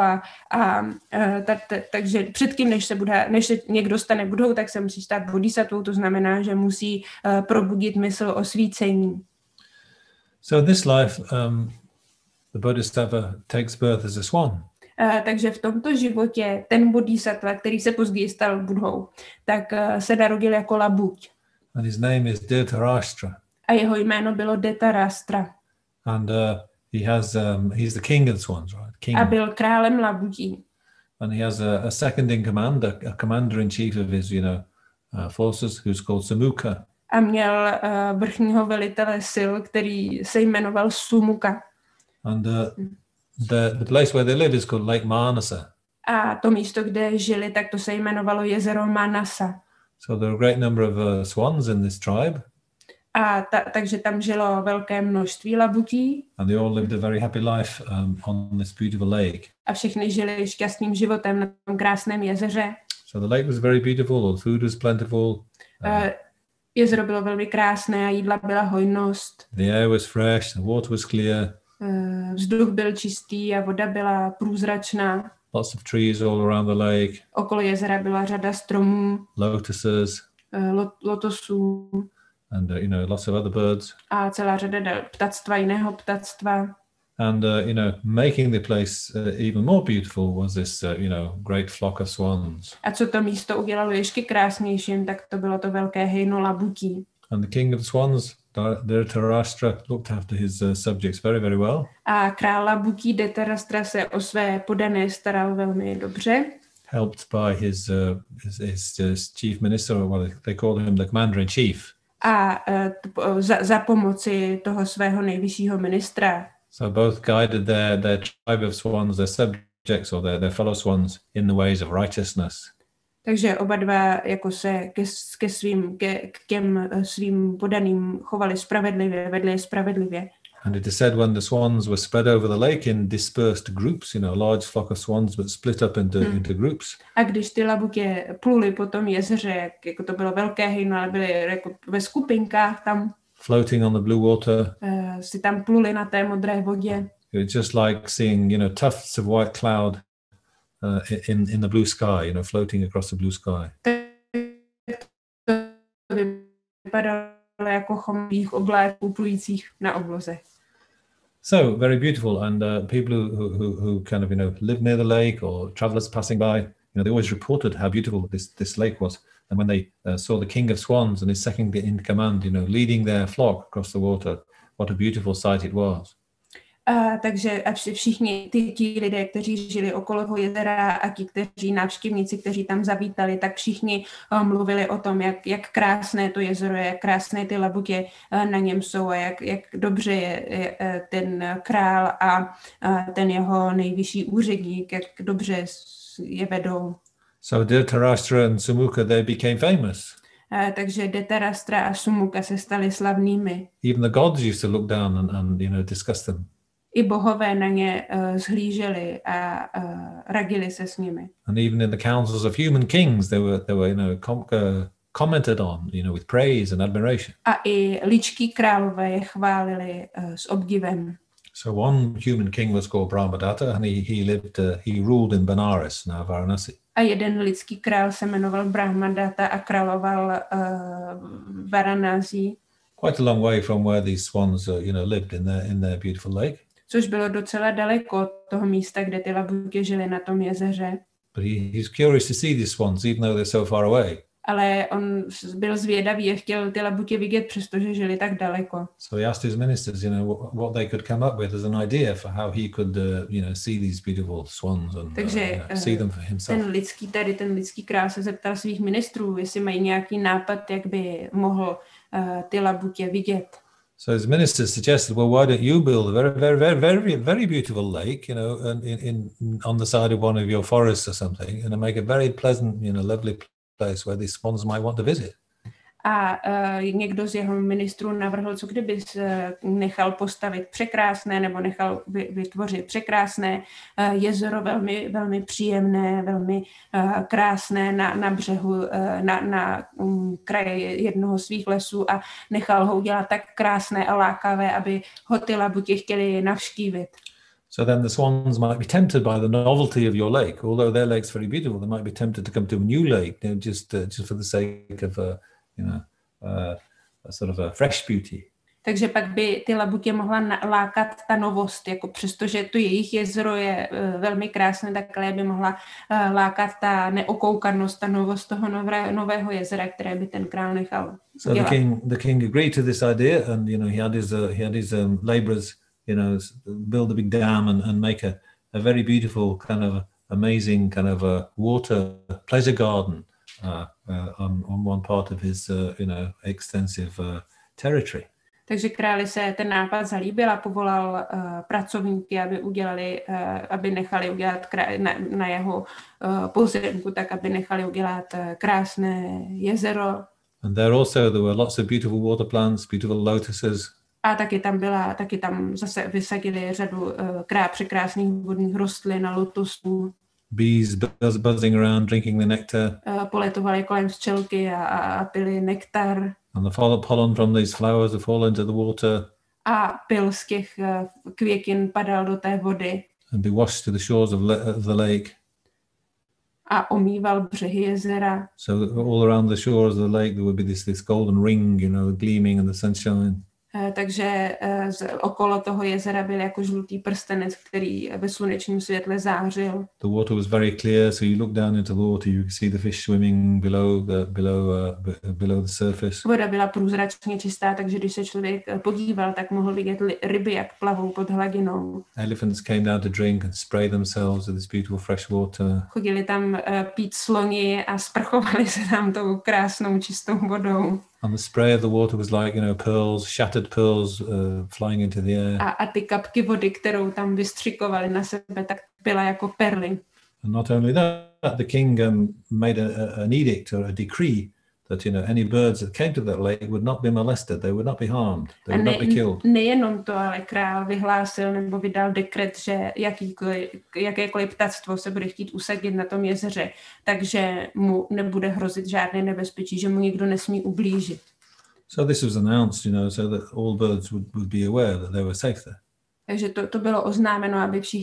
takže předtím, než se někdo stane Buddhou, tak se musí stát Bodhisattvou, to znamená, že musí probudit mysl osvícení. So in this life, the Bodhisattva takes birth as a swan. Takže v tomto životě ten Bodhisattva, který se později stal Buddhou, tak se narodil jako labuť. And his name is Dhritarashtra. A jeho jméno bylo Dhritarashtra. And he's the king of the swans, right? King. A byl králem labutí. And he has a second in command, a commander in chief of his, forces, who's called Samukha. A měl vrchního velitele sil, který se jmenoval Sumuka. And the place where they live is called Lake Manasa. A to místo, kde žili, tak to se jmenovalo jezero Manasa. So there are a great number of swans in this tribe. A takže tam žilo velké množství labutí. And they all lived a very happy life on this beautiful lake. A všichni žili šťastným životem na tom krásném jezeře. So the lake was very beautiful, the food was plentiful. Jezero bylo velmi krásné a jídla byla hojnost. The air was fresh, the water was clear. Vzduch byl čistý a voda byla průzračná. lots of trees all around the lake. Okolo jezera byla řada stromů, Lotuses, lotosů and lots of other birds. a celá řada ptactva, jiného ptactva. And making the place even more beautiful was this great flock of swans. A co to místo udělalo ještě krásnějším, tak to bylo to velké hejno labutí. And the king of the swans, Dhritarashtra, looked after his subjects very, very well. A král labutí Dhritarashtra se o své podané staral velmi dobře. Helped by his chief minister, well, they called him the commander-in-chief. A za pomoci toho svého nejvyššího ministra. So both guided their tribe of swans, their subjects or their fellow swans in the ways of righteousness. Takže oba dva jako se k těm svým podaným chovali spravedlivě, vedli je spravedlivě. And it is said when the swans were spread over the lake in dispersed groups, a large flock of swans but split up into groups. A když ty labutě pluly po tom jezeře, jako to bylo velké hejno, ale byly jako ve skupinkách tam, floating on the blue water, si tam pluli na té modré vodě. It's just like seeing, tufts of white cloud in the blue sky, floating across the blue sky. To vypadalo jako chomých obláků plujících na obloze. So very beautiful, and people who kind of live near the lake or travelers passing by, they always reported how beautiful this lake was. And when they saw the king of swans and his second in command, leading their flock across the water, what a beautiful sight it was. Takže všichni ti lidé, kteří žili okolo toho jezera a ti, kteří návštěvníci, kteří tam zavítali, tak všichni mluvili o tom, jak krásné to jezero je, jak krásné ty labutě na něm jsou a jak dobře je ten král a ten jeho nejvyšší úředník, jak dobře je vedou. So Dhritarashtra and Sumukha, they became famous. Takže Dhritarashtra a Sumukha se stali slavnými. Even the gods used to look down and discuss them. I bohové na ně zhlíželi a radili se s nimi. And even in the councils of human kings, they were commented on, with praise and admiration. A i lidští králové je chválili s obdivem. So one human king was called Brahmadatta, and he ruled in Benares, now Varanasi. A jeden lidský král se jmenoval Brahmadatta a královal Varanasi. Quite a long way from where these swans, lived in their beautiful lake. Což bylo docela daleko od toho místa, kde ty labutě žili na tom jezeře. But he's curious to see these swans, even though they're so far away. Ale on byl zvědavý a chtěl ty labutě vidět, přestože žili tak daleko. So he asked his ministers, what they could come up with as an idea for how he could, see these beautiful swans and see them for himself. Ten lidský král se zeptal svých ministrů, jestli mají nějaký nápad, jak by mohl ty labutě vidět. So his ministers suggested, well, why don't you build a very, very, very, very, very beautiful lake, on the side of one of your forests or something, and make a very pleasant, lovely place where these swans might want to visit. A někdo z jeho ministrů navrhl, co kdyby nechal postavit překrásné nebo nechal vytvořit překrásné jezero, velmi, velmi příjemné, velmi krásné na břehu, na kraji jednoho svých lesů a nechal ho udělat tak krásné a lákavé, aby ho ty labutě chtěli navštívit. So then the swans might be tempted by the novelty of your lake. Although their lake's very beautiful, they might be tempted to come to a new lake, just for the sake of a sort of a fresh beauty. Takže pak by ty labutě mohla lákat ta novost, jako přestože to jejich jezero je velmi krásné, tak ale by mohla lákat ta neokoukanost, ta novost toho nového jezera, které by ten král nechal dělat. So the king agreed to this idea, and he had his laborers, build a big dam and make a very beautiful kind of amazing kind of a water pleasure garden on one part of his extensive territory. Takže králi se ten nápad zalíbil a povolal pracovníky, aby nechali udělat na jeho pozemku, tak aby nechali udělat krásné jezero. And there were lots of beautiful water plants, beautiful lotuses. A taky tam zase vysadili řadu překrásných vodních rostlin a lotosů. Bees buzzing around, drinking the nectar. Poletovali kolem včelky a pili nektar. And the pollen from these flowers would fall into the water. A pyl z těch květin padal do té vody. And be washed to the shores of the lake. a omýval břehy jezera. So all around the shores of the lake there would be this golden ring, gleaming in the sunshine. Takže okolo toho jezera byl jako žlutý prstenec, který ve slunečním světle zářil. The water was very clear, so you look down into the water, you could see the fish swimming below the surface. Voda byla průzračně čistá, takže když se člověk podíval, tak mohl vidět ryby, jak plavou pod hladinou. Elephants came down to drink and spray themselves with this beautiful fresh water. Chodili tam pít sloni a sprchovali se tam tou krásnou čistou vodou. And the spray of the water was like, pearls, shattered pearls flying into the air. A ty kapky vody, kterou tam vystřikovali na sebe, tak byla jako perly. And not only that, the king made an edict or a decree that any birds that came to that lake would not be molested, they would not be harmed, they would not be killed. Nejenom to, ale král vyhlásil nebo vydal dekret, že jakékoliv ptactvo se bude chtít usadit na tom jezeře, takže mu nebude hrozit žádné nebezpečí, že mu nikdo nesmí ublížit. So this was announced, so that all birds would be aware that they were safe there. Takže to bylo oznámeno,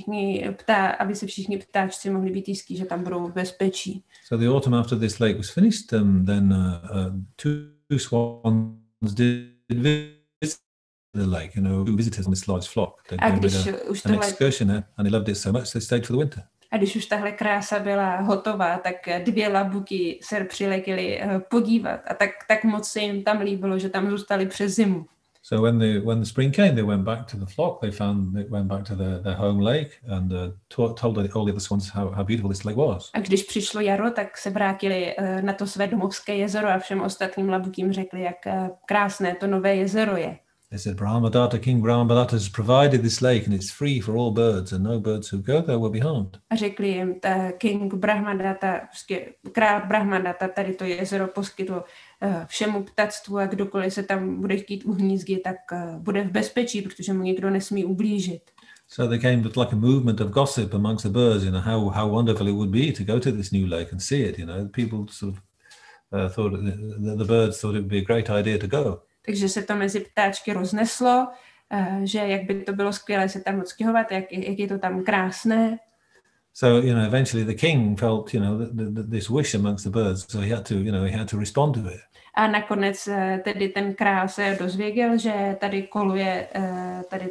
aby se všichni ptáčci mohli být jistí, že tam budou v bezpečí. So the autumn after this lake was finished, then two swans did visit the lake. Two visitors on this large flock. They made an excursion there, and they loved it so much they stayed for the winter. A když už tahle krása byla hotová, tak 2 labuky se přiletěly podívat a tak moc se jim tam líbilo, že tam zůstali přes zimu. So when the spring came, they went back to the flock. They went back to their home lake and told all the other swans how beautiful this lake was. A když přišlo jaro, tak se vrátili na to své domovské jezero a všem ostatním labukým řekli, jak krásné to nové jezero je. They said, Brahmadatta, King Brahmadatta has provided this lake and it's free for all birds and no birds who go there will be harmed. A řekli jim, King Brahmadatta, král Brahmadatta, tady to jezero poskytl všemu ptactvu a kdokoliv se tam bude chtít uhnízdit, tak bude v bezpečí, protože mu nikdo nesmí ublížit. So there came like a movement of gossip amongst the birds, how wonderful it would be to go to this new lake and see it. People sort of thought the birds thought it would be a great idea to go. Takže se to mezi ptáčky rozneslo, že jak by to bylo skvělé se tam odstěhovat, jak je to tam krásné. So eventually the king felt this wish amongst the birds, so he had to respond to it. A nakonec tedy ten král se dozvěděl, že tady koluje tady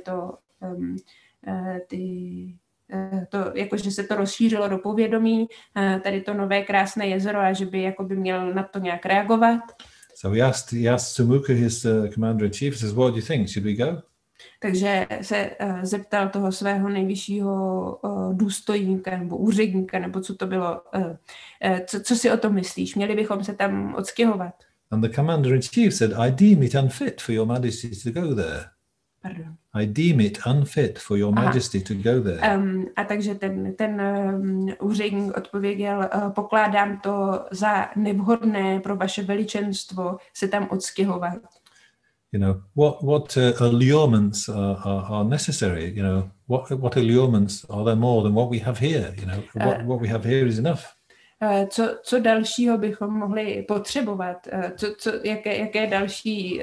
jakože se to rozšířilo do povědomí, tady to nové krásné jezero a že by jakoby měl na to nějak reagovat. So he asked Sumuka, his commander-in-chief, says, what do you think? Should we go? Takže se zeptal toho svého nejvyššího důstojníka nebo úředníka, nebo co to bylo, co si o tom myslíš? Měli bychom se tam odstěhovat. And the commander-in-chief said, I deem it unfit for your majesty to go there. Pardon. I deem it unfit for your majesty to go there. A takže ten úředník odpověděl, pokládám to za nevhodné pro vaše veličenstvo se tam odstěhovat. What allurements are necessary? What allurements are there more than what we have here? What we have here is enough. Co dalšího bychom mohli potřebovat? Jaké další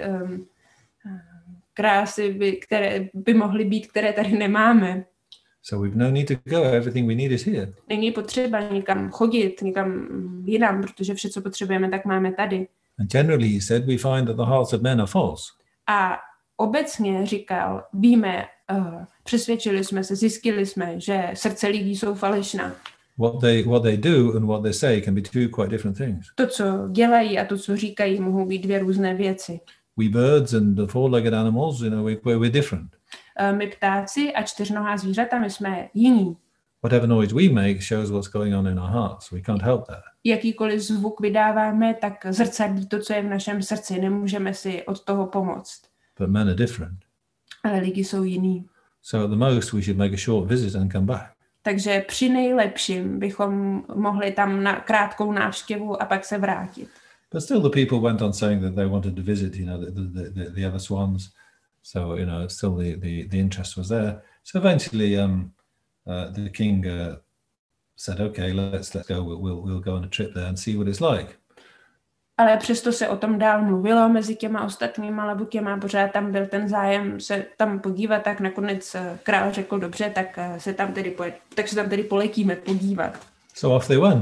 krásy, které by mohly být, které tady nemáme. So we've no need to go. Everything we need is here. Není potřeba nikam chodit, nikam jinam, protože vše, co potřebujeme, tak máme tady. And generally, he said, we find that the hearts of men are false. A obecně říkal, víme, přesvědčili jsme se, zjistili jsme, že srdce lidí jsou falešná. What they do and what they say can be two quite different things. To, co dělají a to, co říkají, mohou být 2 různé věci. We birds and the 4-legged animals, we're different. My ptáci a 4nohá zvířata, my jsme jiní. Whatever noise we make shows what's going on in our hearts. We can't help that. Jakýkoliv zvuk vydáváme, tak zrcadlí to, co je v našem srdci. Nemůžeme si od toho pomoct. But men are different. Ale lidi jsou jiní. So at the most we should make a short visit and come back. Takže při nejlepším bychom mohli tam na krátkou návštěvu a pak se vrátit. But still the people went on saying that they wanted to visit, the other swans. So, still the interest was there. So eventually the king said, okay, let's go. We'll go on a trip there and see what it's like. Ale přesto se o tom dál mluvilo mezi těma ostatníma labutěma, pořád tam byl ten zájem se tam podívat, tak nakonec král řekl, dobře, tak se tam tedy poletíme podívat. So off they went.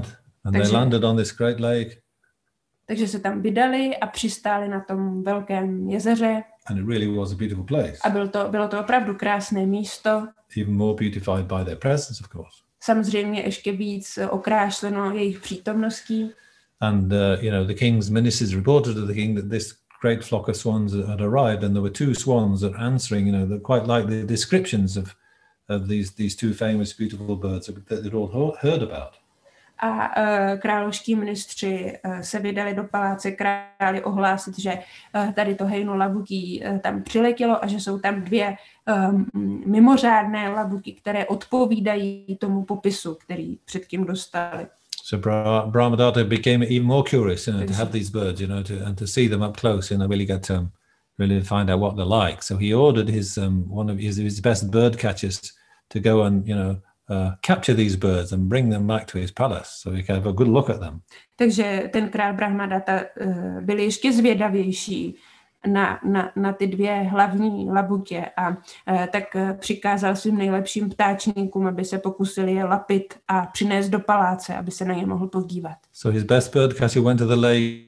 And they landed on this great lake. Takže se tam vydali a přistáli na tom velkém jezeře. And it really was a beautiful place. A bylo to opravdu krásné místo. Even more beautified by their presence, of course. Samozřejmě ještě víc okrášleno jejich přítomností. And the king's ministers reported to the king that this great flock of swans had arrived, and there were two swans that answering, that quite like the descriptions of these two famous beautiful birds that they'd all heard about. A královští ministři se vydali do paláce králi ohlásit, že tady to hejno labutí tam přiletělo a že jsou tam dvě mimořádné labuti, které odpovídají tomu popisu, který předtím dostali. So Brahmadatta became even more curious, to have these birds, and to see them up close, really get to really find out what they're like. So he ordered his one of his best bird catchers to go and capture these birds and bring them back to his palace, so he could have a good look at them. Takže ten král Brahmadatta byl ještě zvědavější na ty dvě hlavní labutě a tak přikázal svým nejlepším ptáčníkům, aby se pokusili je lapit a přinést do paláce, aby se na ně mohl podívat. So his best bird catcher went to the lake,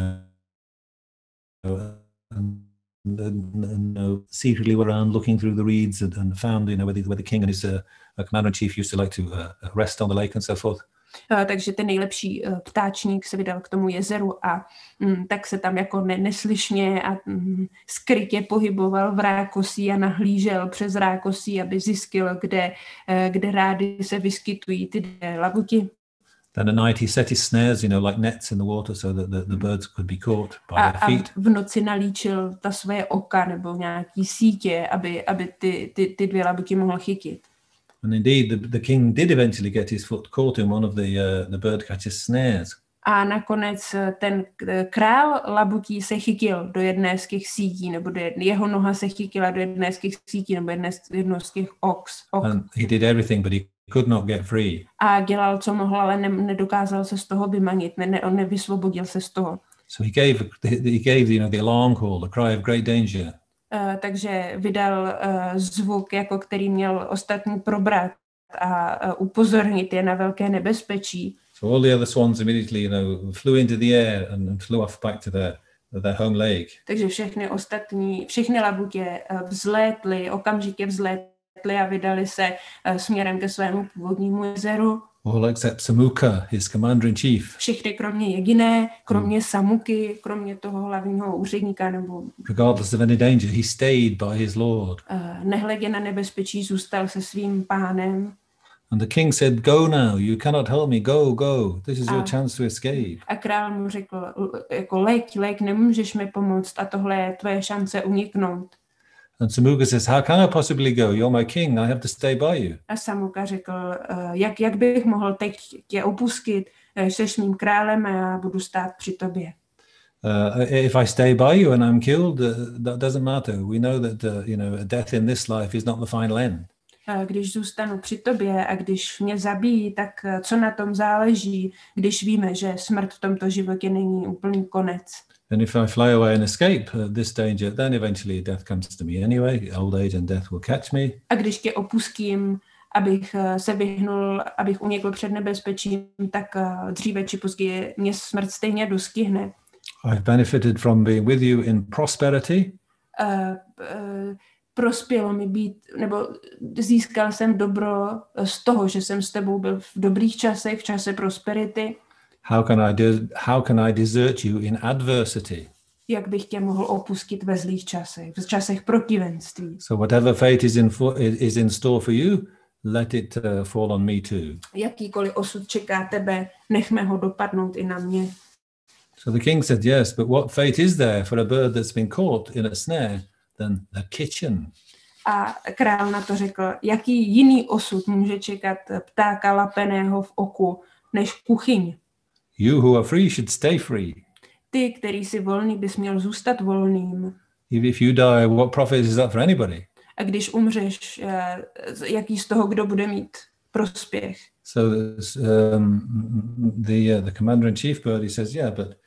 and secretly were around looking through the reeds and found, where the king and his commander-in-chief used to like to rest on the lake and so forth. Takže ten nejlepší ptáčník se vydal k tomu jezeru a tak se tam jako neslyšně a skrytě pohyboval v rákosí a nahlížel přes rákosí, aby zjistil, kde rády se vyskytují ty labuti. Then at night he set his snares, like nets in the water, so that the birds could be caught by their feet. A v noci nalíčil ta svoje oka nebo nějaký sítě, aby ty dvě labuti mohl chytit. And indeed, the king did eventually get his foot caught in one of the birdcatcher's snares. A nakonec ten král labutí se chytil do jedné z těch sítí, nebo jeho noha se chytila do jedné z těch sítí, nebo jedno z těch ok. And he did everything, but he could not get free. A dělal, co mohl, ale nedokázal se z toho vymanit, on nevysvobodil se z toho. So he gave the alarm call, the cry of great danger. Takže vydal zvuk, jako který měl ostatní probrat a upozornit je na velké nebezpečí. So all the other swans immediately, flew into the air and flew off back to their home lake. Takže všechny labutě okamžitě vzlétly a vydali se směrem ke svému původnímu jezeru. All except Samuka, his commander-in-chief. Všechny kromě jediné, kromě Samuky, kromě toho hlavního úředníka nebo... Regardless of any danger, he stayed by his lord. Nehledě na nebezpečí, zůstal se svým pánem. And the king said, "Go now, you cannot help me, go. This is your chance to escape." A král mu řekl, jako leď, nemůžeš mi pomoct a tohle je tvoje šance uniknout. And Samuka says, "How can I possibly go? You're my king, I have to stay by you." A Samuka řekl, jak bych mohl teď tě opustit, jsi mým králem a já budu stát při tobě. If I stay by you and I'm killed, that doesn't matter. We know that death in this life is not the final end. Když zůstanu při tobě a když mě zabijí, tak co na tom záleží, když víme, že smrt v tomto životě není úplný konec. And if I fly away and escape this danger, then eventually death comes to me anyway. Old age and death will catch me. A když tě opustím, abych se vyhnul, abych unikl před nebezpečím, tak dříve či později mě smrt stejně dostihne. I've benefited from being with you in prosperity. Prospělo mi být, nebo získal jsem dobro z toho, že jsem s tebou byl v dobrých časech, v čase prosperity. How can I desert you in adversity? Jak bych tě mohl opustit ve zlých časech, v časech protivenství. So whatever fate is in store for you, let it fall on me too. Jakýkoliv osud čeká tebe, nechme ho dopadnout i na mě. So the king said, yes, but what fate is there for a bird that's been caught in a snare than the kitchen? A král na to řekl, jaký jiný osud může čekat ptáka lapeného v oku, než kuchyň? You who are free should stay free. Ty, který jsi volný, bys měl zůstat volným. If you die, what profit is that for anybody? A když umřeš, jaký z toho kdo bude mít prospěch? So the commander-in-chief bird, he says, yeah, but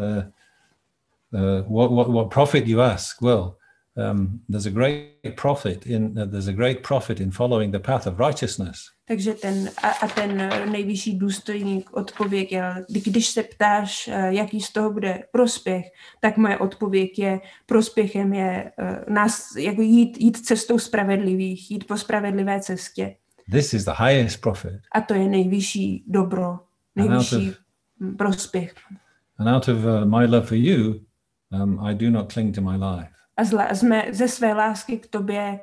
what profit you ask? Well, there's a great profit in following the path of righteousness. Takže ten nejvyšší důstojník odpověděl, když se ptáš, jaký z toho bude prospěch, tak moje odpověď je, prospěchem je jako jít cestou spravedlivých, jít po spravedlivé cestě. This is the highest profit. A to je nejvyšší dobro, nejvyšší prospěch. And out of my love for you, I do not cling to my life. A ze své lásky k tobě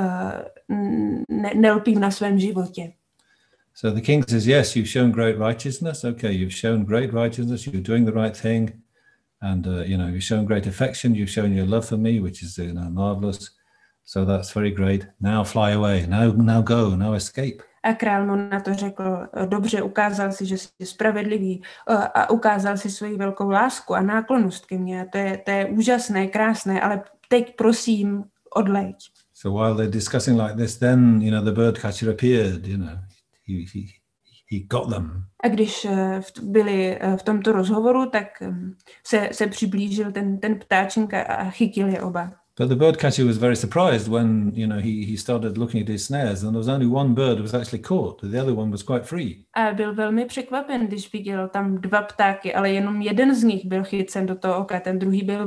nelpím na svém životě. So the king says, yes, you've shown great righteousness. Okay, you've shown great righteousness. You're doing the right thing. And, you've shown great affection. You've shown your love for me, which is marvelous. So that's very great. Now fly away. Now go. Now escape. A král mu na to řekl, dobře, ukázal si, že jsi spravedlivý a ukázal si svoji velkou lásku a náklonnost ke mně. To je úžasné, krásné, ale teď prosím, odleď. So while they're discussing like this, then, the bird catcher appeared, he got them. A když byli v tomto rozhovoru, tak se přiblížil ten ptáčink a chytil je oba. But the bird catcher was very surprised when, he started looking at his snares, and there was only one bird who was actually caught. The other one was quite free. A byl velmi překvapen, když viděl tam 2 ptáky, ale jenom jeden z nich byl chycen do toho oka, ten druhý byl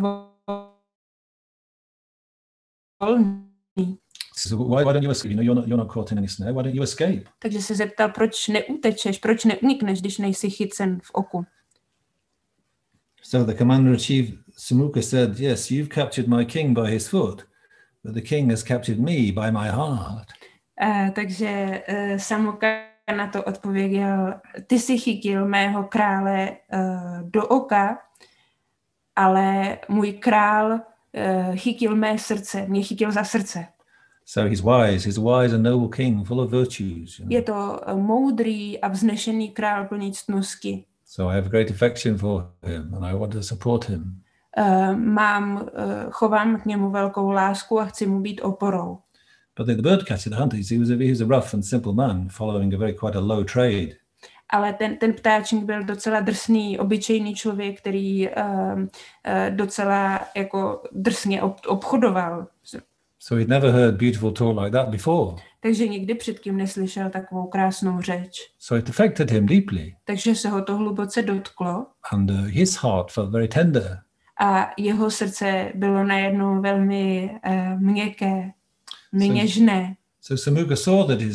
volný. So why don't you escape? You're not caught in any snare. Why don't you escape? Takže se zeptal, proč neutečeš, proč neunikneš, když nejsi chycen v oku. So the commander-in-chief Samuka said, yes, you've captured my king by his foot, but the king has captured me by my heart. Takže Samuka na to odpověděl, ty si chytil mého krále do oka, ale můj král chytil mé srdce, mě chytil za srdce. So he's wise and noble king, full of virtues. Je to moudrý a vznešený král plný ctnosti. So I have great affection for him and I want to support him. Chovám k němu velkou lásku a chci mu být oporou. But the bird catcher, the hunter, he was a rough and simple man following quite a low trade. Ale ten ptáčník byl docela drsný, obyčejný člověk, který docela jako drsně obchodoval. So he'd never heard beautiful talk like that before. Takže nikdy předtím neslyšel takovou krásnou řeč. So it affected him deeply. Takže se ho to hluboce dotklo. And his heart felt very tender. A jeho srdce bylo najednou velmi měkké, něžné. So Samuka saw that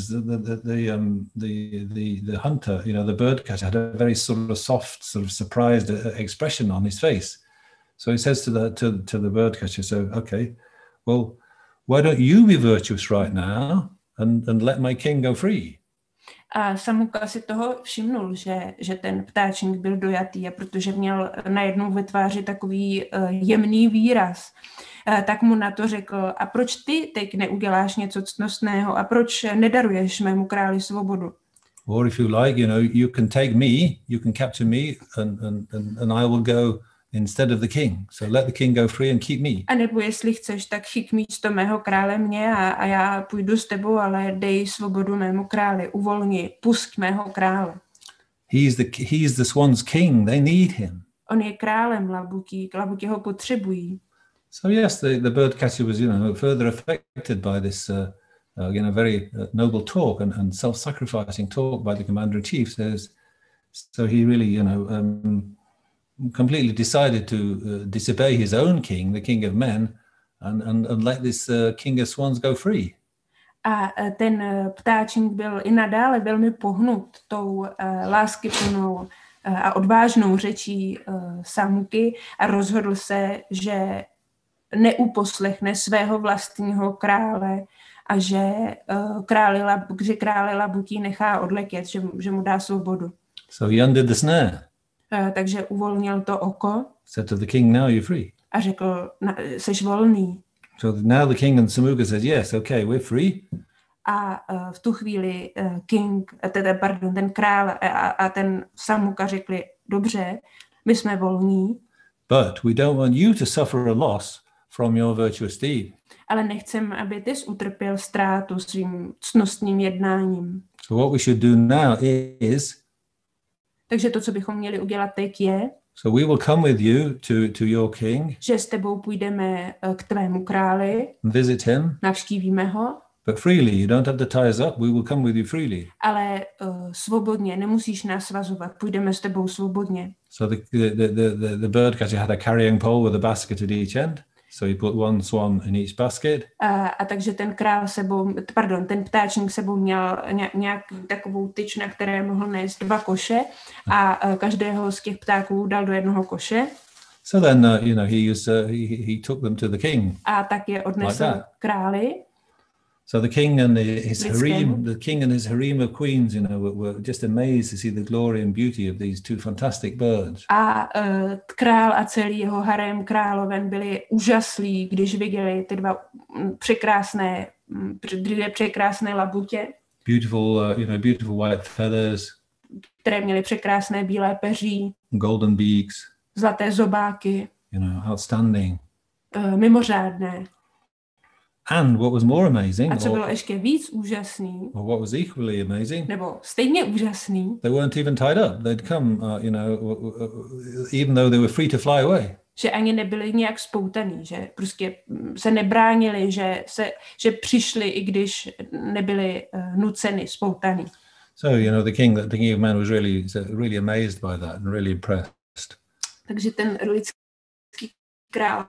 the hunter, the bird catcher, had a very sort of soft, sort of surprised expression on his face. So he says to the bird catcher, so okay, well, why don't you be virtuous right now and let my king go free? A Samuka si toho všimnul, že ten ptáčník byl dojatý, a protože měl najednou ve tváři takový jemný výraz, tak mu na to řekl, a proč ty teď neuděláš něco ctnostného a proč nedaruješ mému králi svobodu? Or if you like, you can take me, you can capture me and I will go instead of the king. So let the king go free and keep me. A nebo jestli chceš, tak chyť místo mého krále mě a já půjdu s tebou, ale dej svobodu mému králi, uvolni, pusť mého krále. He's the swan's king. They need him. On je králem labutí ho potřebují. So yes, the bird catcher was, further affected by this, very noble talk and self-sacrificing talk by the commander-in-chief. So he really, completely decided to disobey his own king, the king of men, and let this king of swans go free. A ten ptáčník byl i nadále velmi pohnut tou láskyplnou a odvážnou řečí Samuky a rozhodl se, že neuposlechne svého vlastního krále a že krále labutí nechá odletět, že mu dá svobodu. So he undid the snare. Takže uvolnil to oko. Said to the king, now you're free. A řekl, seš volný. So now the king and Samuka said, yes, okay, we're free. A v tu chvíli ten král a ten Samuka řekli, dobře, my jsme volní. But we don't want you to suffer a loss from your virtuous deed. Ale nechcem, aby ty utrpěl ztrátu svým ctnostním jednáním. So what we should do now is, takže to, co bychom měli udělat teď, je, so we will come with you to your king, že s tebou půjdeme k tvému králi, visit him, navštívíme ho, But freely, you don't have to tie us up. We will come with you freely. Ale svobodně, nemusíš nás svazovat, půjdeme s tebou svobodně. So the bird catcher had a carrying pole with a basket at each end. So he put one swan in each basket. A takže ten ten ptáčník sebou měl nějakou takovou tyč, na které mohl nést 2 koše a každého z těch ptáků dal do jednoho koše. So then, he took them to the king. A tak je odnesl králi. So the king and his harem of queens, were just amazed to see the glory and beauty of these 2 fantastic birds. A král a celý jeho harem královen byli úžaslí, když viděli ty dvě překrásné labutě. Beautiful white feathers. Které měly překrásné bílé peří. Golden beaks. Zlaté zobáky. Outstanding. Mimořádné. And what was more amazing, a co bylo ještě víc úžasný, or what was equally amazing, nebo stejně úžasný, they weren't even tied up. They'd come, even though they were free to fly away. Že ani nebyli nějak spoutaný, že prostě se nebránili, že přišli, i když nebyli nuceni, spoutaný. So, the king of man was really amazed by that and really impressed. Takže ten lidský král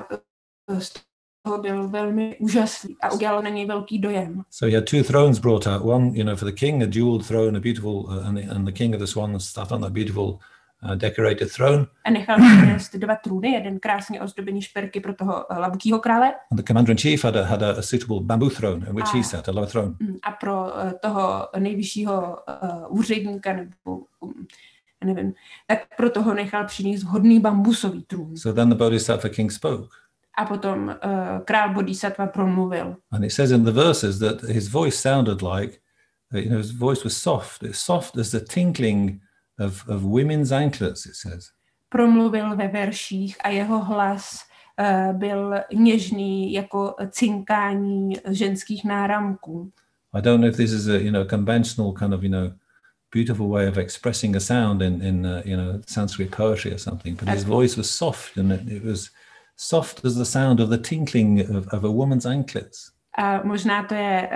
byl velmi úžasný a udělal na něj velký dojem. So he had 2 thrones brought out. One, for the king, a jeweled throne, a beautiful, and the king of the swans sat on that beautiful decorated throne. A nechal přinést 2 trůny, jeden krásně ozdobený šperky pro toho labutního krále. And the commander-in-chief had a suitable bamboo throne in which he sat, a lower throne. A pro toho nejvyššího úředníka nebo nevím, tak pro toho nechal přinést vhodný bambusový trůn. So then the Bodhisattva king spoke. A potom král Bodhisattva promluvil. And it says in the verses that his voice sounded like, his voice was soft as the tinkling of women's anklets, it says. Promluvil ve verších a jeho hlas byl něžný jako cinkání ženských náramků. I don't know if this is a conventional kind of, beautiful way of expressing a sound in Sanskrit poetry or something, but his voice was soft and it was soft as the sound of the tinkling of a woman's anklets. A možná to je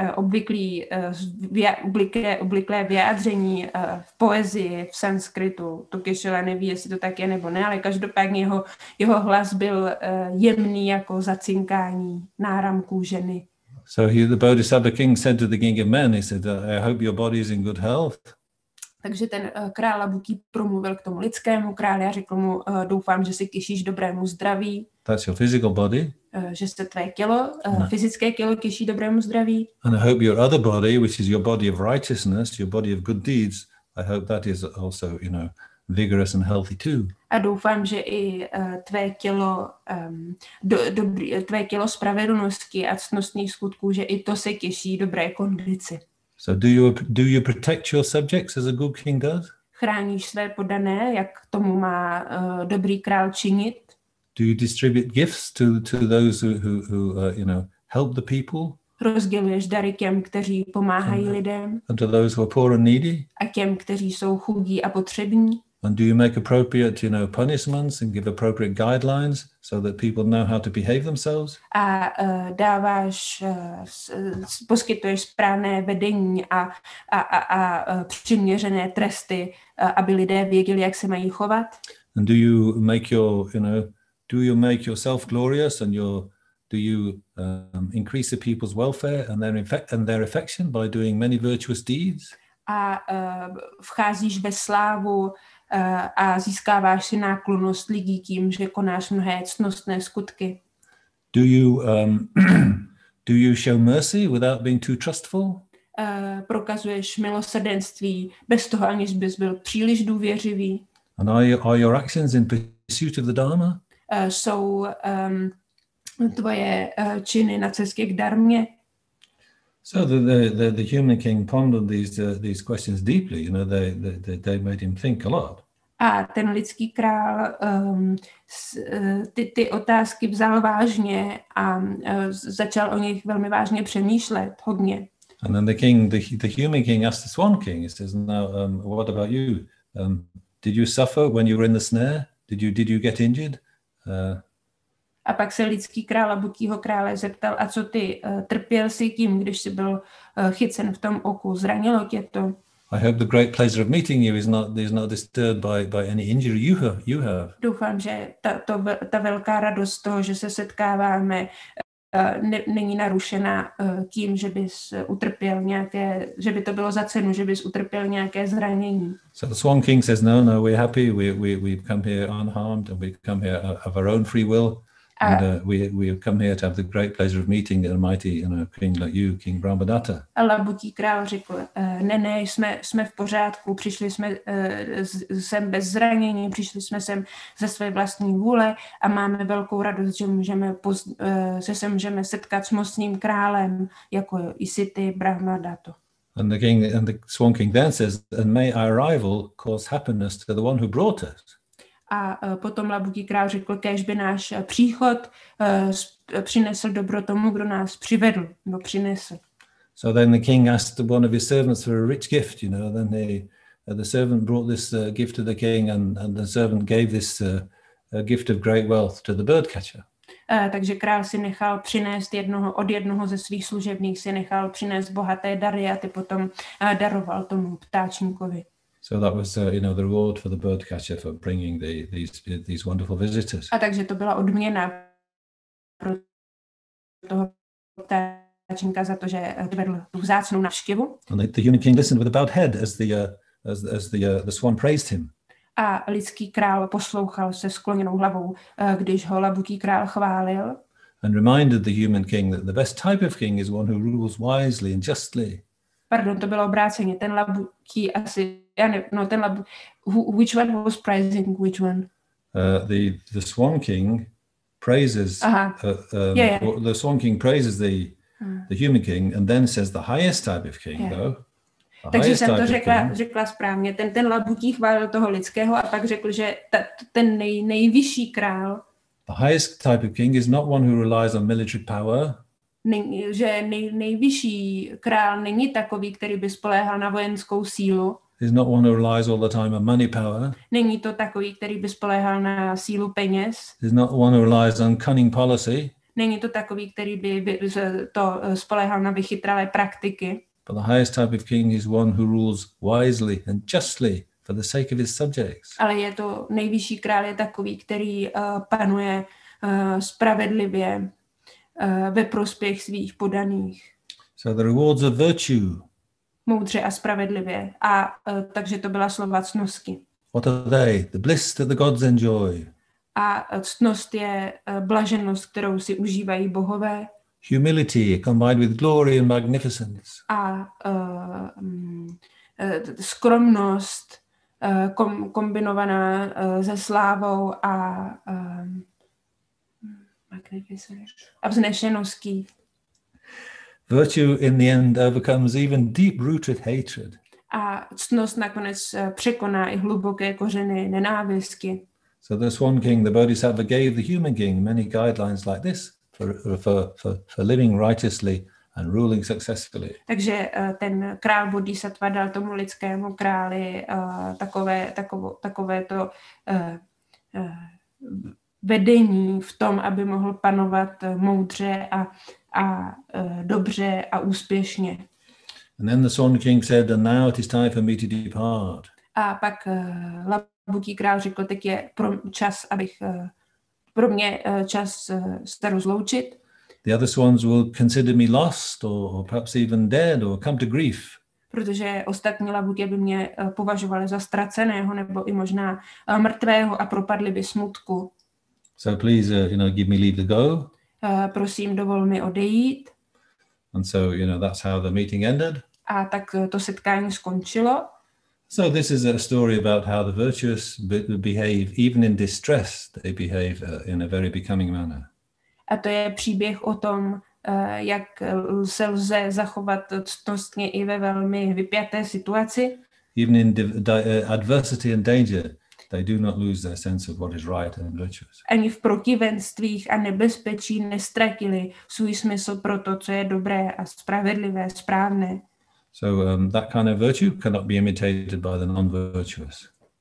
obvyklé vyjádření v poezii, v sanskritu. To Geshe-la neví, jestli to tak je nebo ne, ale každopádně jeho hlas byl jemný jako zacinkání náramků ženy. So the Bodhisattva king said to the king of men, he said, I hope your body is in good health. Takže ten král Labutí promluvil k tomu lidskému králi a řekl mu, doufám, že si těšíš dobrému zdraví. That's your physical body. Že se tvé tělo, fyzické tělo těší dobrému zdraví. And I hope your other body, which is your body of righteousness, your body of good deeds, I hope that is also, vigorous and healthy too. A doufám, že i tvé tělo, tvé tělo spravedlnosti a ctnostných skutků, že i to se těší dobré kondici. So do you protect your subjects as a good king does? Chráníš své poddané, jak tomu má dobrý král činit? Do you distribute gifts to those who help the people? Rozděluješ dary těm, kteří pomáhají lidem. And to those who are poor and needy? A těm, kteří jsou chudí a potřební. And do you make appropriate, punishments and give appropriate guidelines so that people know how to behave themselves? A poskytuješ správné vedení a přiměřené tresty, aby lidé věděli, jak se mají chovat? And do you make yourself glorious and do you increase the people's welfare and their affection by doing many virtuous deeds? A vcházíš ve slávu a získáváš si náklonnost lidí tím, že konáš mnohé ctnostné skutky. Do you show mercy without being too trustful? Prokazuješ milosrdenství bez toho, aniž bys byl příliš důvěřivý. And are your actions in pursuit of the Dharma? Jsou tvoje činy na cestě k dharmě? So the human king pondered these questions deeply. They made him think a lot. A ten lidský král ty otázky vzal vážně a začal o nich velmi vážně přemýšlet, hodně. And then the human king asked the swan king. He says, "Now, what about you? Did you suffer when you were in the snare? Did you get injured?" A pak se lidský král Labutího krále zeptal, a co ty, trpěl jsi tím, když jsi byl chycen v tom oku, zranilo tě to? I hope the great pleasure of meeting you is not disturbed by any injury you have. Doufám, že ta velká radost toho, že se setkáváme, není narušena tím, že bys utrpěl nějaké, že by to bylo za cenu, že bys utrpěl nějaké zranění. So the Swan King says, no, we're happy. We've come here unharmed, and we've come here of our own free will. And we come here to have the great pleasure of meeting the mighty king like you, King Brahmadatta. A Labutí král řekl, ne, jsme v pořádku, přišli jsme sem bez zranění, přišli jsme sem ze své vlastní vůle a máme velkou radost, že se můžeme setkat s mocným králem, jako jsi ty, Brahmadato. And the Swan King then says, and may our arrival cause happiness to the one who brought us. A potom Labutí král řekl, kéž by náš příchod přinesl dobro tomu, kdo nás přivedl, kdo přinesl. So then the king asked one of his servants for a rich gift, then the servant brought this gift to the king, and the servant gave this gift of great wealth to the birdcatcher. Takže král si nechal přinést od jednoho ze svých služebných si nechal přinést bohaté dary a ty potom daroval tomu ptáčníkovi. So that was, the reward for the birdcatcher for bringing these wonderful visitors. A takže to byla odměna pro toho ptáčníka za to, že vedl tu vzácnou návštěvu. And the human king listened with a bowed head as the swan praised him. A lidský král poslouchal se skloněnou hlavou, když ho Labutí král chválil. And reminded the human king that the best type of king is one who rules wisely and justly. Pardon, to bylo obráceně. Ten Labutí asi, which one was praising which one? The Swan King praises. The Swan King praises the human king, and then says the highest type of king, though. Takže jsem to řekla správně. Ten Labutí chválil toho lidského a pak řekl, že ten nejvyšší král. The highest type of king is not one who relies on military power. Že nejvyšší král není takový, který by spoléhal na vojenskou sílu. He's not one who relies all the time on money power. Není to takový, který by spoléhal na sílu peněz. He's not one who relies on cunning policy. Není to takový, který by to spoléhal na vychytralé praktiky. But the highest type of king is one who rules wisely and justly for the sake of his subjects. Ale je to nejvyšší král je takový, který panuje spravedlivě ve prospěch svých podaných. So the rewards of virtue. Moudře a spravedlivě. A takže to byla slova ctnosti. What are they? The bliss that the gods enjoy. A ctnost je blaženost, kterou si užívají bohové. Humility combined with glory and magnificence. A skromnost kombinovaná se slávou a vznešeností. Virtue in the end overcomes even deep-rooted hatred. A ctnost nakonec překoná i hluboké kořeny nenávisti. So the Swan King, the Bodhisattva, gave the human king many guidelines like this for living righteously and ruling successfully. Takže ten král Bodhisattva dal tomu lidskému králi takové to vedení v tom, aby mohl panovat moudře a dobře a úspěšně. And then the Swan King said, and now it is time for me to depart. A pak Labutí král řekl, teď je pro mě čas se rozloučit. The other swans will consider me lost or perhaps even dead or come to grief. Protože ostatní labutě by mě považovali za ztraceného nebo i možná mrtvého a propadli by smutku. So please, give me leave to go. Prosím, dovol mi odejít. And so, that's how the meeting ended. A tak to setkání skončilo. So this is a story about how the virtuous behave, even in distress, they behave in a very becoming manner. A to je příběh o tom, jak se lze zachovat ctnostně i ve velmi vypjaté situaci. Even in adversity and danger, they do not lose their sense of what is right and virtuous. Ani v protivenstvích a nebezpečí nestratili svůj smysl pro to, co je dobré a spravedlivé, správné. So that kind of virtue cannot be imitated by the non-virtuous.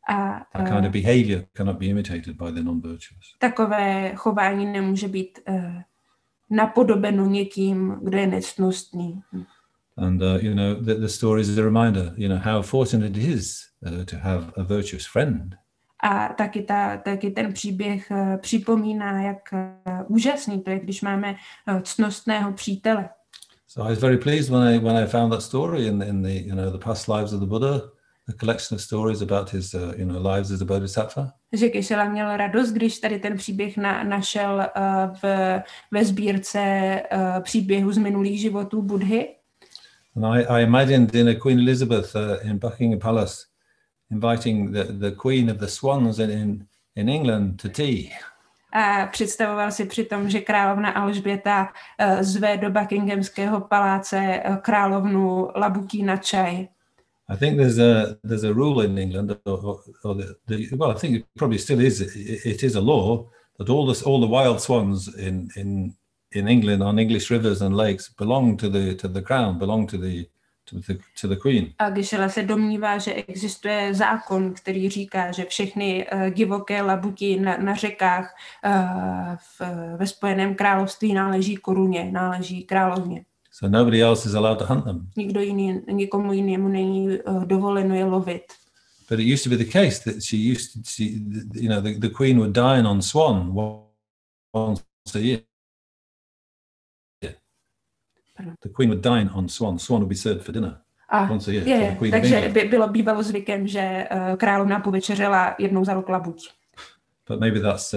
A that kind of behavior cannot be imitated by the non-virtuous. Takové chování nemůže být napodobeno někým, kdo je nectnostný. And the story is a reminder, how fortunate it is to have a virtuous friend. A taky ten příběh připomíná, jak úžasný to je, když máme ctnostného přítele. So I was very pleased when I found that story in the past lives of the Buddha, the collection of stories about his lives as a bodhisattva. Že Geshe-la měl radost, když tady ten příběh našel ve sbírce příběhu z minulých životů Budhy. And I imagined Queen Elizabeth in Buckingham Palace inviting the Queen of the Swans in England to tea. A představoval si přitom, že královna Alžběta zve do Buckinghamského paláce královnu labutí na čaj. I think there's a rule in England, I think it probably still is. It is a law that all the wild swans in England on English rivers and lakes belong to the crown, belong to the Queen. A Geshe-la se domnívá, že existuje zákon, který říká, že všechny divoké labuti na řekách ve Spojeném království náleží koruně, náleží královně. So nobody else is allowed to hunt them. Nikomu jinému není dovoleno je lovit. But it used to be the case that the Queen would dine on swan once a year. The Queen would dine on swan. Swan would be served for dinner once a year. Takže bývalo zvykem, že královna povečeřela jednou za rok labuť. But maybe that's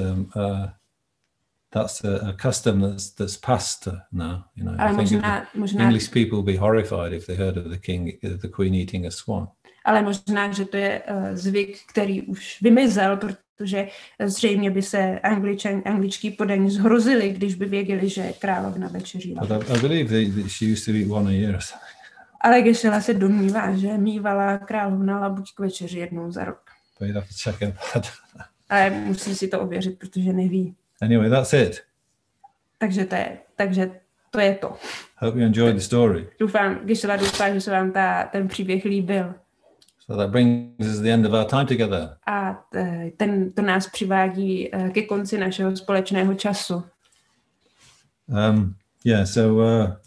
a custom that's passed now. Ale I think možná English people will be horrified if they heard of the Queen eating a swan. Ale možná, že to je zvyk, který už vymizel, protože zřejmě by se angličtí podaní zhrozili, když by věděli, že královna večeří. But I believe that she used to eat one a year or something. Ale Geshe-la se domnívá, že mívala královna labuť k večeři jednou za rok. But you'd have to check in that. Ale musí si to ověřit, protože neví. Anyway, that's it. Takže to je to. Hope you enjoyed the story. Geshe-la doufá, že se vám ten příběh líbil. So that brings us to the end of our time together. A to nás přivádí ke konci našeho společného času. So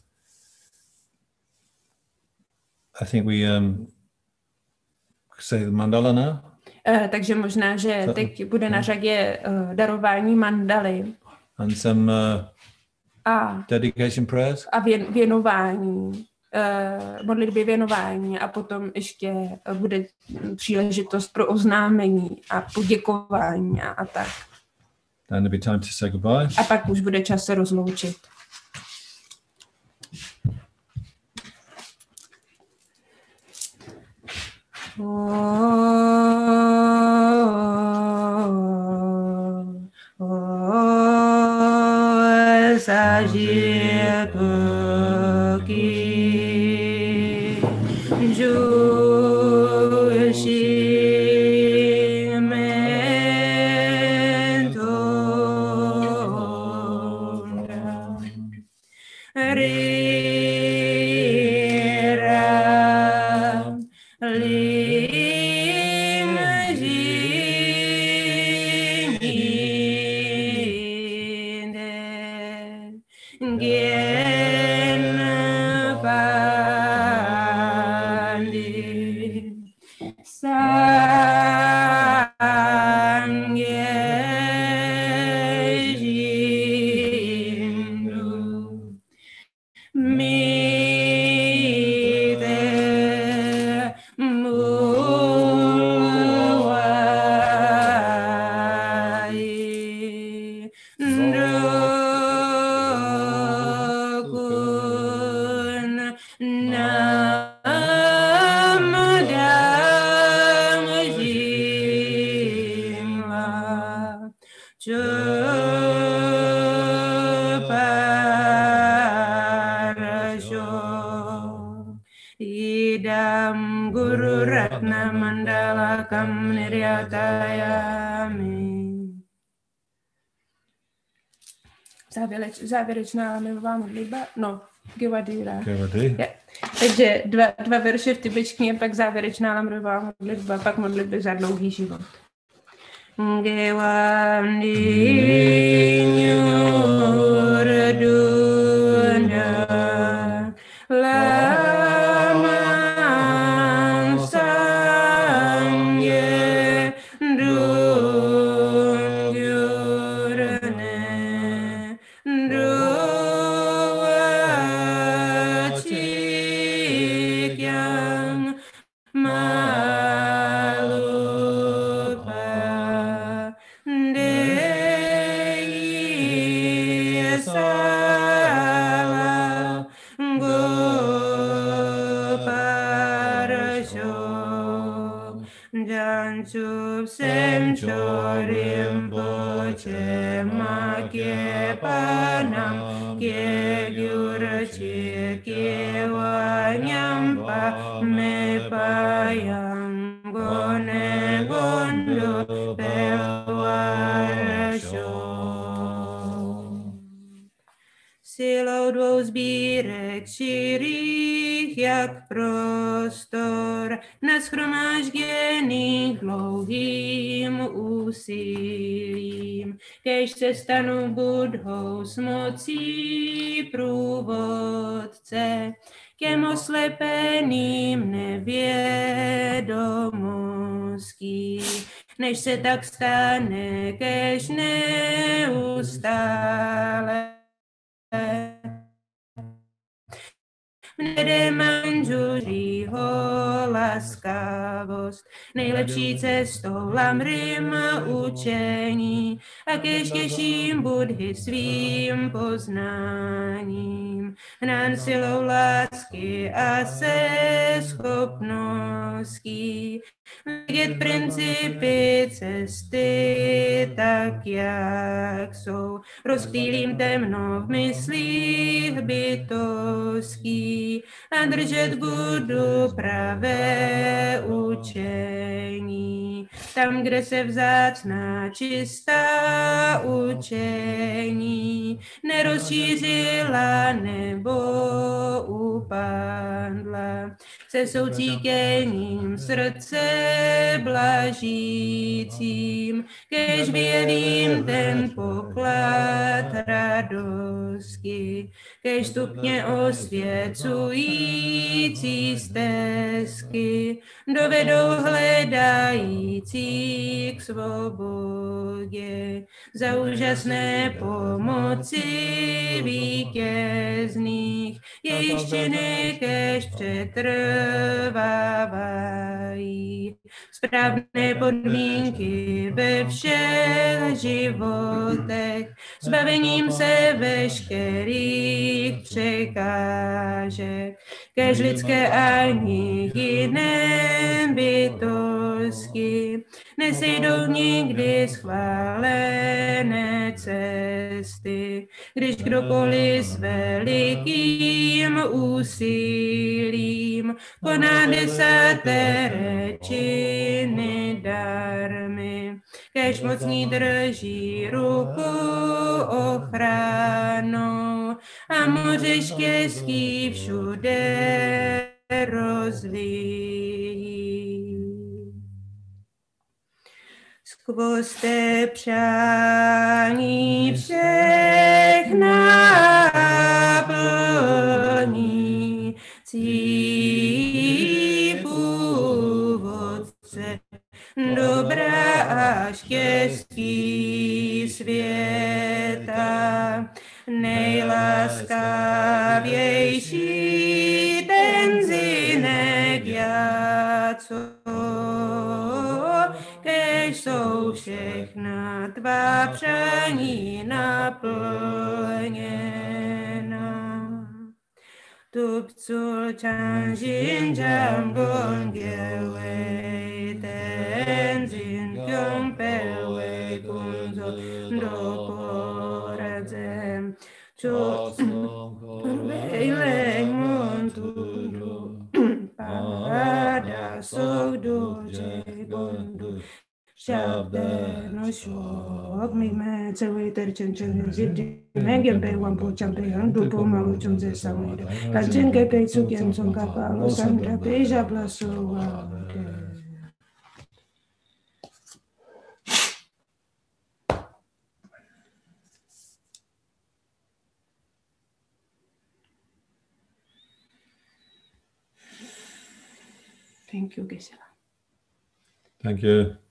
I think we say the mandala now. Takže možná, že teď bude na řadě darování mandaly. And some dedication prayers. A věnování. Modlitby věnování a potom ještě bude příležitost pro oznámení a poděkování a tak. Then there'll be time to say goodbye. A pak už bude čas se rozloučit. Idam Guru Ratna Mandala Kam Niryatayami. Závěrečná milová modlitba? No, Givadira. Givadi. Takže dva verše v tibetštině, pak závěrečná lamrová modlitba, pak modlitby za dlouhý život. Silou dvou sbírek širých, jak prostor, nashromážděný dlouhým úsilím, kež se stanu Budhou s mocí průvodce, těm oslepeným nevědomostí, než se tak stane, kež neustále mne manžuřího laskavost, nejlepší cestou lamrim učení a kež těším Budhy svým poznáním. Hnán silou lásky a se schopností vidět principy cesty tak, jak jsou. Rozptýlím temno v myslích bytostí a držet budu pravé učení. Tam, kde se vzácná čistá učení nerozšířila nebo upadla, se soucítěním srdce blažícím, kež vyjevím ten poklad radosti, kež stupně osvěcující stezky dovedou hledající k svobodě za úžasné pomoci vítězných, jejichž činy kež přetrvávají. Správné podmínky ve všech životech, zbavením se veškerých překážek, kež lidské ani jiné bytosti nesejdou nikdy schválené cesty, když kdokoliv s velikým úsilím koná desatere činy darmy, kež mocní drží ruku ochranou a moře štěstí všude rozvíjí. Skvoste přání všech naplní, původce dobra a štěstí světa, nejlaskavější ten zinek jaco, kež jsou všechna tvá přání naplněna. Tupcul chanjin jam gongewei tenzin kyung pewei kunzo dokoradzem chokvei leng monturu pada sok doje gondu Shabda no shok mi ma tsawe ter chen chen ziti mengen pe wan po chan pe han du po ma lu chung ze sa mi do kan chen ke pe su kien song ka pa lo san da pe ja pla so wa de. Thank you, Gisela. Thank you.